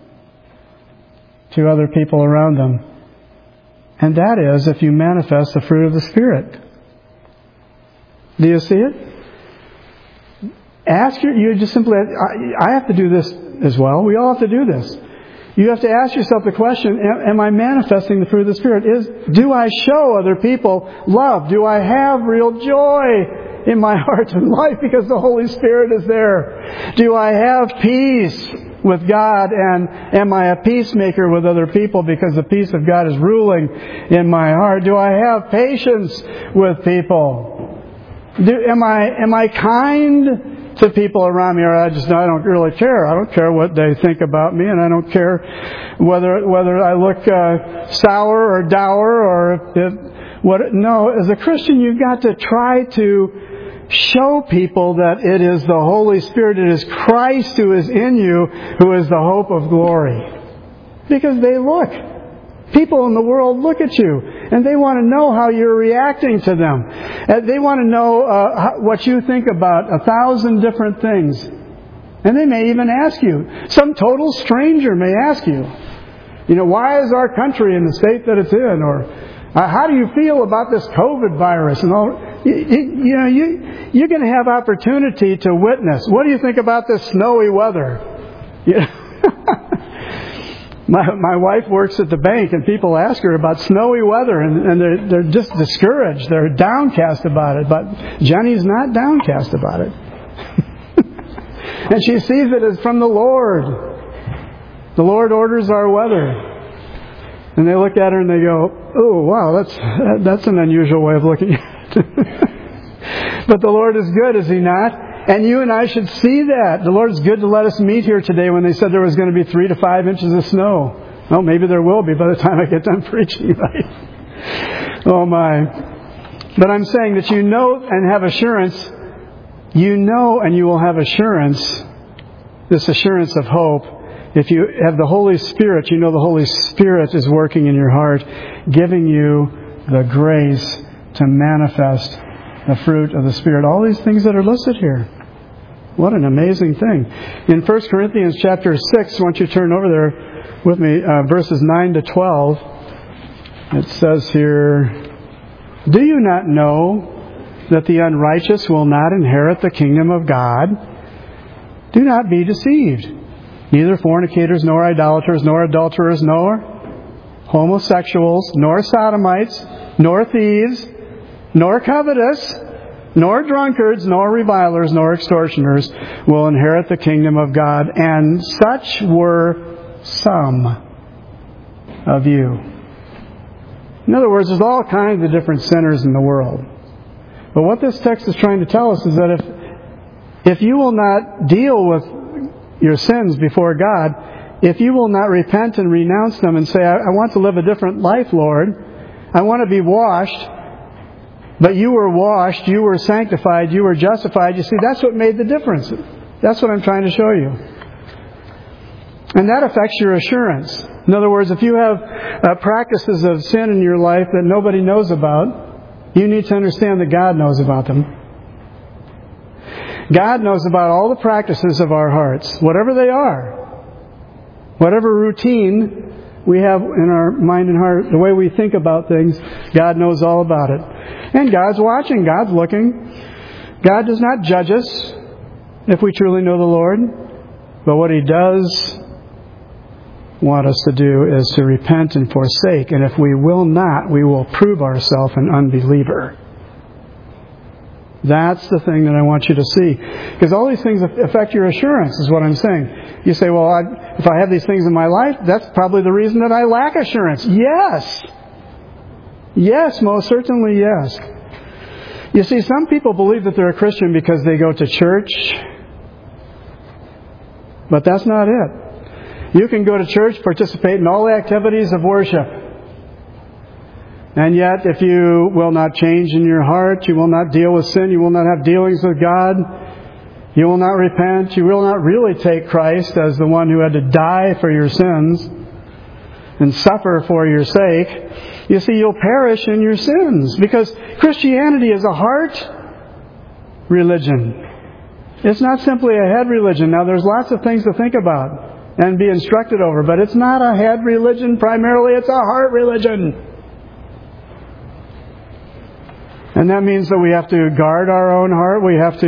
to other people around them. And that is if you manifest the fruit of the Spirit. Do you see it? Ask your, you just simply, I, I have to do this as well. We all have to do this. You have to ask yourself the question, am, am I manifesting the fruit of the Spirit? Is, do I show other people love? Do I have real joy in my heart and life because the Holy Spirit is there? Do I have peace with God, and am I a peacemaker with other people because the peace of God is ruling in my heart? Do I have patience with people? Do, am I am I kind to people around me, or I just I don't really care. I don't care what they think about me, and I don't care whether whether I look uh, sour or dour or if, what. No, as a Christian, you've got to try to show people that it is the Holy Spirit, it is Christ who is in you, who is the hope of glory, because they look. People in the world look at you, and they want to know how you're reacting to them. And they want to know uh, how, what you think about a thousand different things. And they may even ask you. Some total stranger may ask you, you know, why is our country in the state that it's in? Or Uh, how do you feel about this COVID virus? And all, you, you know, you, you're going to have opportunity to witness. What do you think about this snowy weather? You know? my, my wife works at the bank, and people ask her about snowy weather, and, and they're, they're just discouraged. They're downcast about it. But Jenny's not downcast about it. And she sees it as from the Lord. The Lord orders our weather. And they look at her and they go, oh, wow, that's that's an unusual way of looking at it. But the Lord is good, is He not? And you and I should see that. The Lord is good to let us meet here today when they said there was going to be three to five inches of snow. Well, maybe there will be by the time I get done preaching, right? Oh, my. But I'm saying that you know and have assurance. You know and you will have assurance, this assurance of hope. If you have the Holy Spirit, you know the Holy Spirit is working in your heart, giving you the grace to manifest the fruit of the Spirit. All these things that are listed here. What an amazing thing. In First Corinthians chapter six, once you turn over there with me, uh, verses nine to twelve, it says here, do you not know that the unrighteous will not inherit the kingdom of God? Do not be deceived. Neither fornicators, nor idolaters, nor adulterers, nor homosexuals, nor sodomites, nor thieves, nor covetous, nor drunkards, nor revilers, nor extortioners will inherit the kingdom of God. And such were some of you. In other words, there's all kinds of different sinners in the world. But what this text is trying to tell us is that if if you will not deal with your sins before God, if you will not repent and renounce them and say, I, I want to live a different life, Lord. I want to be washed. But you were washed, you were sanctified, you were justified. You see, that's what made the difference. That's what I'm trying to show you. And that affects your assurance. In other words, if you have uh, practices of sin in your life that nobody knows about, you need to understand that God knows about them. God knows about all the practices of our hearts, whatever they are. Whatever routine we have in our mind and heart, the way we think about things, God knows all about it. And God's watching, God's looking. God does not judge us if we truly know the Lord. But what He does want us to do is to repent and forsake. And if we will not, we will prove ourselves an unbeliever. That's the thing that I want you to see. Because all these things affect your assurance, is what I'm saying. You say, well, I, if I have these things in my life, that's probably the reason that I lack assurance. Yes. Yes, most certainly yes. You see, some people believe that they're a Christian because they go to church. But that's not it. You can go to church, participate in all the activities of worship. And yet, if you will not change in your heart, you will not deal with sin, you will not have dealings with God, you will not repent, you will not really take Christ as the one who had to die for your sins and suffer for your sake, you see, you'll perish in your sins. Because Christianity is a heart religion. It's not simply a head religion. Now, there's lots of things to think about and be instructed over, but it's not a head religion primarily, it's a heart religion. And that means that we have to guard our own heart. We have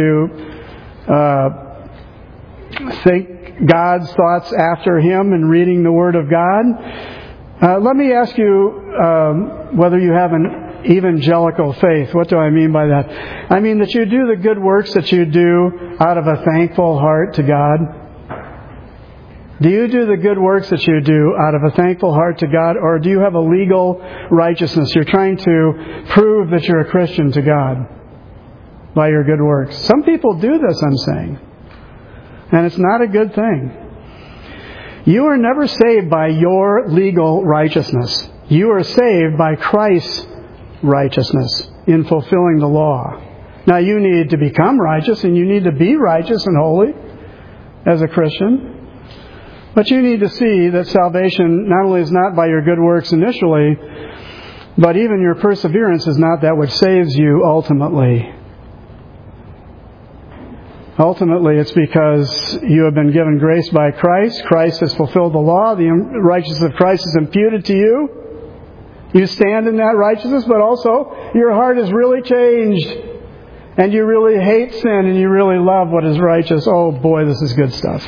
to uh, think God's thoughts after Him and reading the Word of God. Uh, let me ask you um, whether you have an evangelical faith. What do I mean by that? I mean that you do the good works that you do out of a thankful heart to God. Do you do the good works that you do out of a thankful heart to God, or do you have a legal righteousness? You're trying to prove that you're a Christian to God by your good works. Some people do this, I'm saying. And it's not a good thing. You are never saved by your legal righteousness. You are saved by Christ's righteousness in fulfilling the law. Now, you need to become righteous, and you need to be righteous and holy as a Christian. But you need to see that salvation not only is not by your good works initially, but even your perseverance is not that which saves you ultimately. Ultimately, it's because you have been given grace by Christ. Christ has fulfilled the law. The righteousness of Christ is imputed to you. You stand in that righteousness, but also your heart is really changed. And you really hate sin and you really love what is righteous. Oh boy, this is good stuff.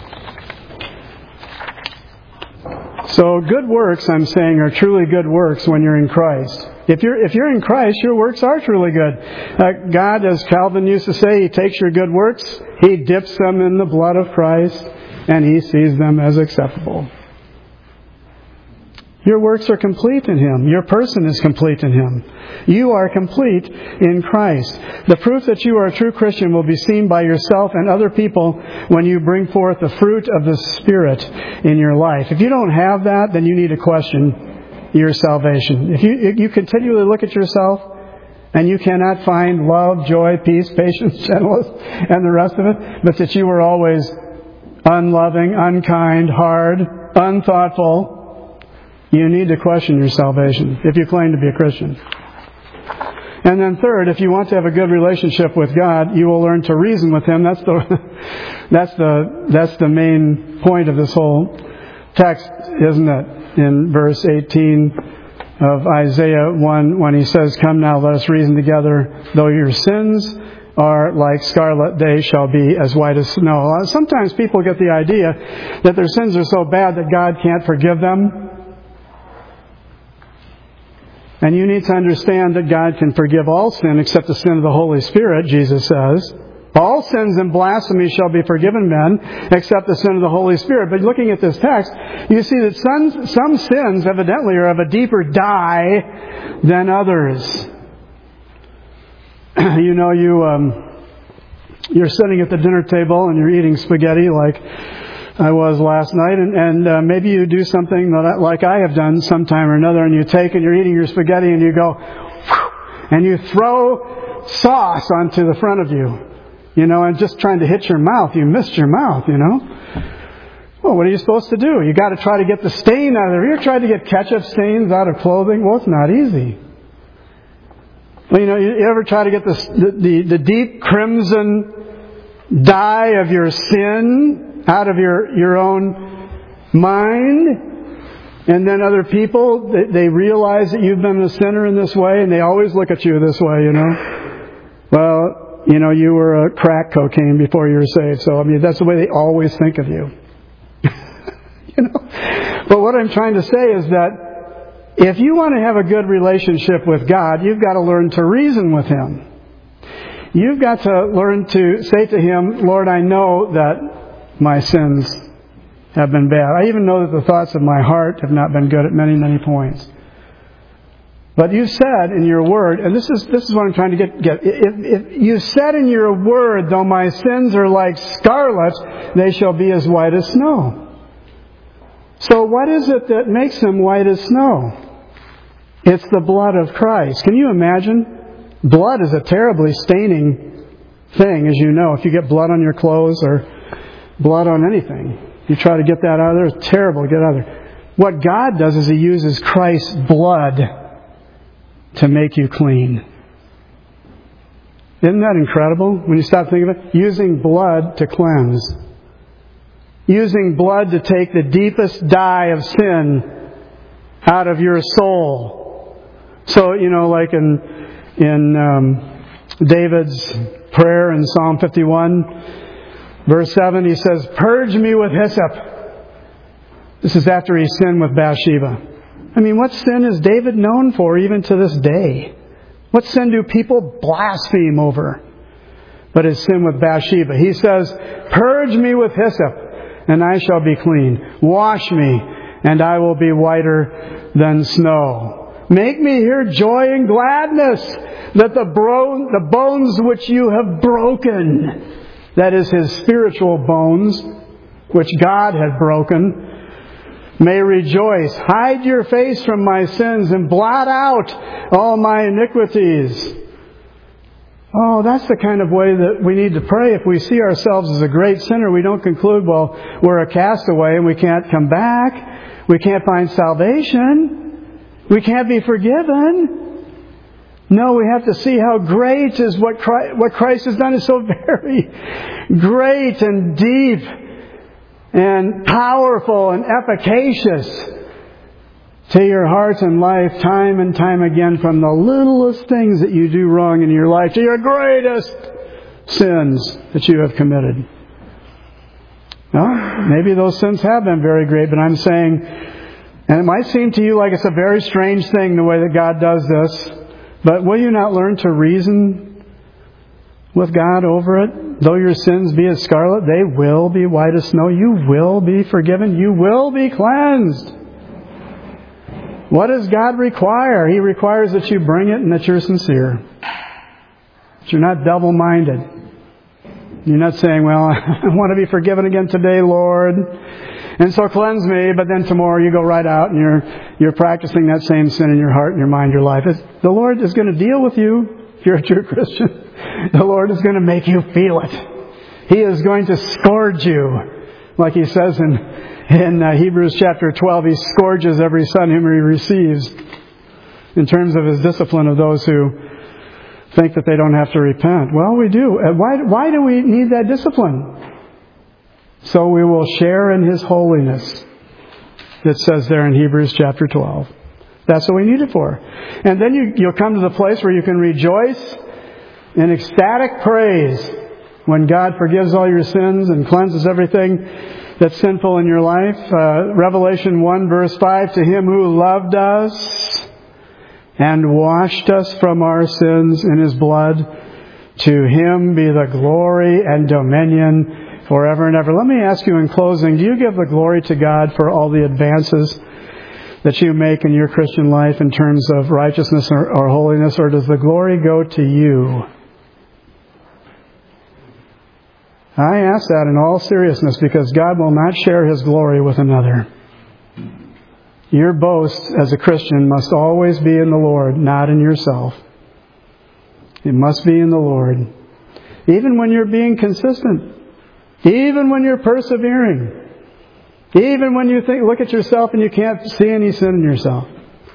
So good works, I'm saying, are truly good works when you're in Christ. If you're if you're in Christ, your works are truly good. Uh, God, as Calvin used to say, He takes your good works, He dips them in the blood of Christ, and He sees them as acceptable. Your works are complete in Him. Your person is complete in Him. You are complete in Christ. The proof that you are a true Christian will be seen by yourself and other people when you bring forth the fruit of the Spirit in your life. If you don't have that, then you need to question your salvation. If you, if you continually look at yourself and you cannot find love, joy, peace, patience, gentleness, and the rest of it, but that you were always unloving, unkind, hard, unthoughtful, you need to question your salvation if you claim to be a Christian. And then third, if you want to have a good relationship with God, you will learn to reason with Him. That's the that's the that's the main point of this whole text, isn't it? In verse eighteen of Isaiah one, when he says, "Come now, let us reason together. Though your sins are like scarlet, they shall be as white as snow." Sometimes people get the idea that their sins are so bad that God can't forgive them. And you need to understand that God can forgive all sin except the sin of the Holy Spirit, Jesus says. All sins and blasphemy shall be forgiven men except the sin of the Holy Spirit. But looking at this text, you see that some, some sins evidently are of a deeper dye than others. You know, you, um, you're sitting at the dinner table and you're eating spaghetti like I was last night, and, and uh, maybe you do something that, like I have done sometime or another, and you take and you're eating your spaghetti and you go, and you throw sauce onto the front of you, you know, and just trying to hit your mouth, you missed your mouth, you know. Well, what are you supposed to do? You got to try to get the stain out of there. You ever tried to get ketchup stains out of clothing? Well, it's not easy. Well, you know, you ever try to get the the, the, the deep crimson dye of your sin out of your, your own mind, and then other people, they, they realize that you've been a sinner in this way, and they always look at you this way, you know. Well, you know, you were a crack cocaine before you were saved, so I mean, that's the way they always think of you. You know. But what I'm trying to say is that if you want to have a good relationship with God, you've got to learn to reason with Him. You've got to learn to say to Him, "Lord, I know that my sins have been bad. I even know that the thoughts of my heart have not been good at many, many points. But you said in your word," and this is this is what I'm trying to get. get if, if you said in your word, "Though my sins are like scarlet, they shall be as white as snow." So what is it that makes them white as snow? It's the blood of Christ. Can you imagine? Blood is a terribly staining thing, as you know. If you get blood on your clothes or blood on anything, you try to get that out of there, it's terrible to get out of there. What God does is He uses Christ's blood to make you clean. Isn't that incredible when you stop thinking of it? Using blood to cleanse. Using blood to take the deepest dye of sin out of your soul. So, you know, like in, in um, David's prayer in Psalm fifty-one, verse seven, he says, "Purge me with hyssop." This is after he sinned with Bathsheba. I mean, what sin is David known for even to this day? What sin do people blaspheme over? But his sin with Bathsheba. He says, "Purge me with hyssop, and I shall be clean. Wash me, and I will be whiter than snow. Make me hear joy and gladness, that the, bro- the bones which you have broken," that is His spiritual bones, which God had broken, "may rejoice. Hide your face from my sins and blot out all my iniquities." Oh, that's the kind of way that we need to pray. If we see ourselves as a great sinner, we don't conclude, well, we're a castaway and we can't come back. We can't find salvation. We can't be forgiven. No, we have to see how great is what Christ, what Christ has done is so very great and deep and powerful and efficacious to your heart and life time and time again, from the littlest things that you do wrong in your life to your greatest sins that you have committed. Well, maybe those sins have been very great, but I'm saying, and it might seem to you like it's a very strange thing the way that God does this, but will you not learn to reason with God over it? Though your sins be as scarlet, they will be white as snow. You will be forgiven. You will be cleansed. What does God require? He requires that you bring it and that you're sincere. That you're not double-minded. You're not saying, well, I want to be forgiven again today, Lord, and so cleanse me, but then tomorrow you go right out and you're you're practicing that same sin in your heart and your mind, your life. It's, the Lord is going to deal with you if you're a true Christian. The Lord is going to make you feel it. He is going to scourge you. Like He says in, in uh, Hebrews chapter twelve, He scourges every son whom He receives, in terms of His discipline of those who think that they don't have to repent. Well, we do. Why, why do we need that discipline? So we will share in His holiness. It says there in Hebrews chapter twelve. That's what we need it for. And then you, you'll come to the place where you can rejoice in ecstatic praise when God forgives all your sins and cleanses everything that's sinful in your life. Uh, Revelation one verse five, to Him who loved us and washed us from our sins in His blood, to Him be the glory and dominion forever and ever. Let me ask you in closing, do you give the glory to God for all the advances that you make in your Christian life in terms of righteousness or, or holiness, or does the glory go to you? I ask that in all seriousness because God will not share His glory with another. Your boast as a Christian must always be in the Lord, not in yourself. It must be in the Lord. Even when you're being consistent. Even when you're persevering. Even when you think, look at yourself and you can't see any sin in yourself.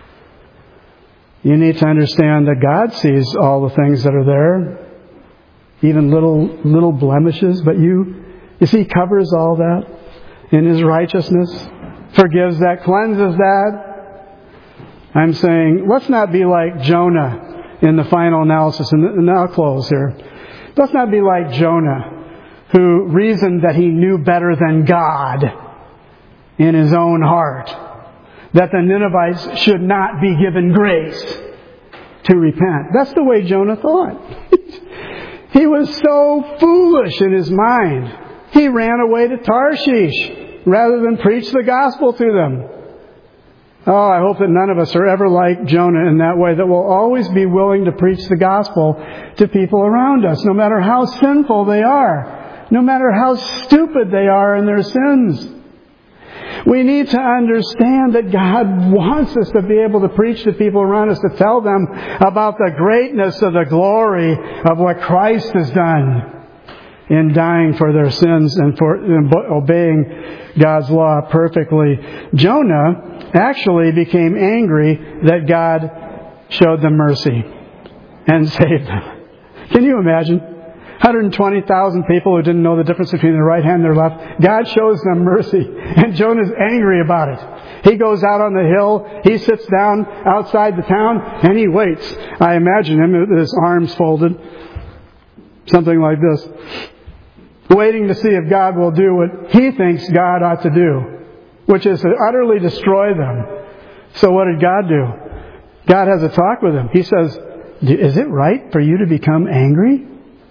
You need to understand that God sees all the things that are there. Even little little blemishes. But you, you see, He covers all that in His righteousness. Forgives that, cleanses that. I'm saying, let's not be like Jonah in the final analysis. And I'll close here. Let's not be like Jonah, who reasoned that he knew better than God in his own heart, that the Ninevites should not be given grace to repent. That's the way Jonah thought. He was so foolish in his mind. He ran away to Tarshish rather than preach the gospel to them. Oh, I hope that none of us are ever like Jonah in that way, that we'll always be willing to preach the gospel to people around us, no matter how sinful they are, no matter how stupid they are in their sins. We need to understand that God wants us to be able to preach to people around us, to tell them about the greatness of the glory of what Christ has done in dying for their sins and for obeying God's law perfectly. Jonah actually became angry that God showed them mercy and saved them. Can you imagine? one hundred twenty thousand people who didn't know the difference between their right hand and their left. God shows them mercy. And Jonah's angry about it. He goes out on the hill. He sits down outside the town and he waits. I imagine him with his arms folded. Something like this. Waiting to see if God will do what he thinks God ought to do, which is to utterly destroy them. So what did God do? God has a talk with him. He says, is it right for you to become angry?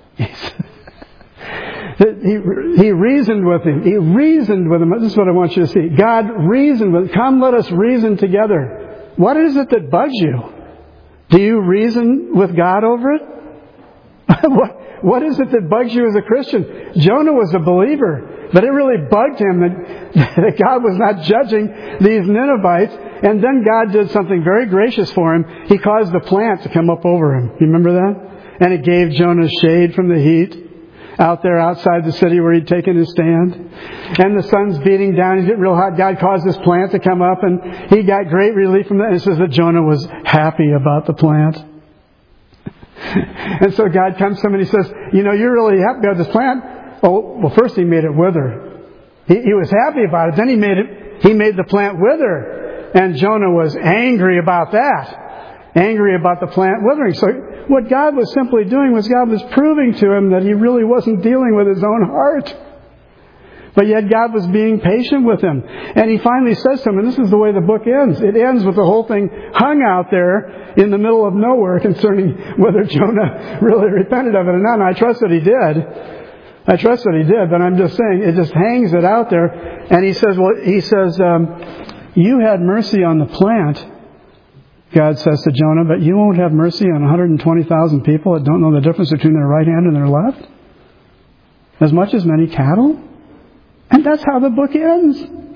he, he reasoned with him. He reasoned with him. This is what I want you to see. God reasoned with him. Come, let us reason together. What is it that bugs you? Do you reason with God over it? what? What is it that bugs you as a Christian? Jonah was a believer, but it really bugged him that, that God was not judging these Ninevites. And then God did something very gracious for him. He caused the plant to come up over him. You remember that? And it gave Jonah shade from the heat out there outside the city where he'd taken his stand. And the sun's beating down. He's getting real hot. God caused this plant to come up and he got great relief from that. And it says that Jonah was happy about the plant. And so God comes to him and He says, you know, you're really happy about this plant. Oh, well, first He made it wither. He, he was happy about it. Then He made it. He made the plant wither. And Jonah was angry about that. Angry about the plant withering. So what God was simply doing was God was proving to him that he really wasn't dealing with his own heart. But yet God was being patient with him. And he finally says to him, and this is the way the book ends. It ends with the whole thing hung out there in the middle of nowhere concerning whether Jonah really repented of it or not. And I trust that he did. I trust that he did, but I'm just saying, it just hangs it out there. And he says, well, he says, um, you had mercy on the plant, God says to Jonah, but you won't have mercy on one hundred twenty thousand people that don't know the difference between their right hand and their left? As much as many cattle? And that's how the book ends.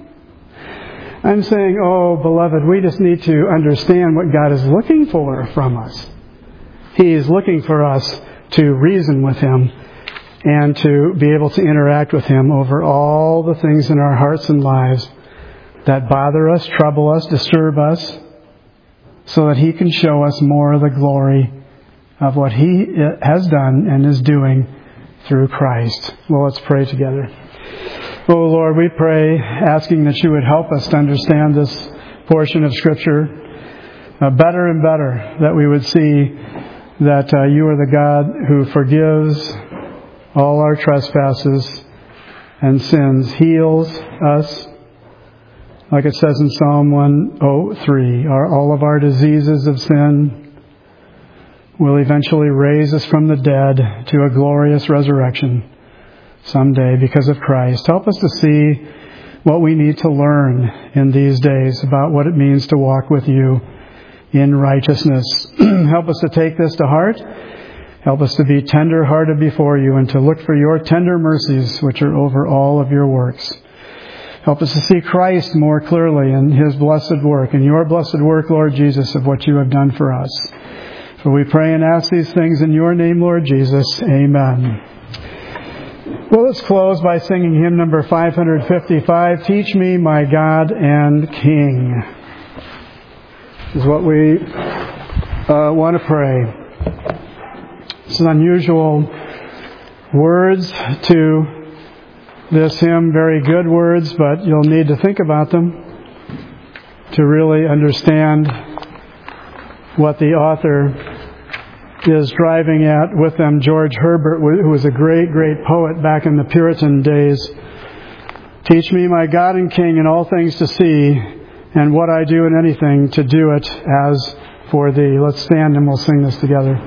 I'm saying, oh, beloved, we just need to understand what God is looking for from us. He is looking for us to reason with Him and to be able to interact with Him over all the things in our hearts and lives that bother us, trouble us, disturb us, so that He can show us more of the glory of what He has done and is doing through Christ. Well, let's pray together. Oh, Lord, we pray, asking that you would help us to understand this portion of Scripture uh, better and better, that we would see that uh, you are the God who forgives all our trespasses and sins, heals us, like it says in Psalm one oh three, our, all of our diseases of sin will eventually raise us from the dead to a glorious resurrection someday because of Christ. Help us to see what we need to learn in these days about what it means to walk with you in righteousness. Help us to take this to heart. Help us to be tender-hearted before you and to look for your tender mercies which are over all of your works. Help us to see Christ more clearly in His blessed work, in your blessed work, Lord Jesus, of what you have done for us. For we pray and ask these things in your name, Lord Jesus. Amen. Well, let's close by singing hymn number five fifty-five, Teach Me, My God and King. This is what we uh, want to pray. Some unusual words to this hymn, very good words, but you'll need to think about them to really understand what the author is driving at with them. George Herbert, who was a great, great poet back in the Puritan days. Teach me, my God and King, in all things to see, and what I do in anything to do it as for Thee. Let's stand and we'll sing this together.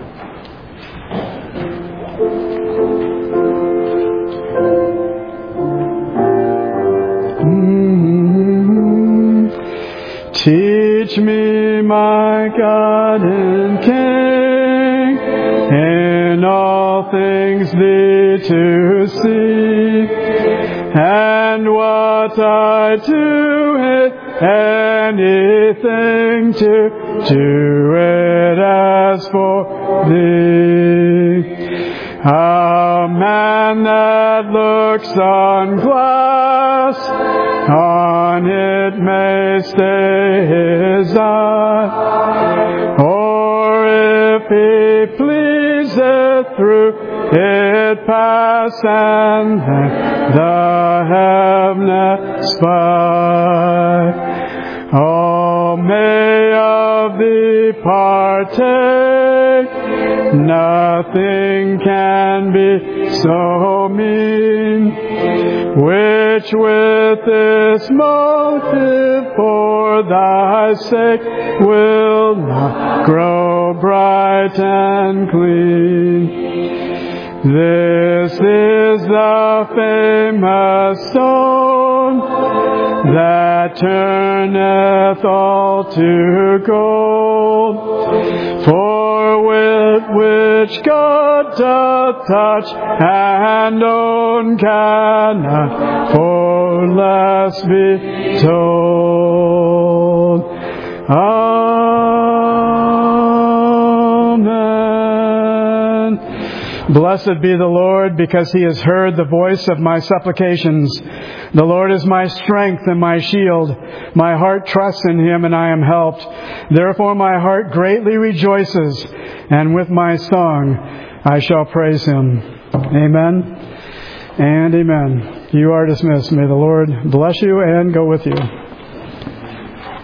Mm-hmm. Teach me, my God and King, in all things Thee to see, and what I do it, anything to do it as for Thee. A man that looks on glass, on it may stay his eye, or if he pleaseth through it pass and the heaven spy. Oh, may of Thee partake, nothing can be so mean, which with this motive for Thy sake will not grow bright and clean. This is the famous stone that turneth all to gold, for with which God doth touch and own cannot for less be told. Amen. Blessed be the Lord, because He has heard the voice of my supplications. The Lord is my strength and my shield. My heart trusts in Him, and I am helped. Therefore my heart greatly rejoices, and with my song I shall praise Him. Amen and amen. You are dismissed. May the Lord bless you and go with you.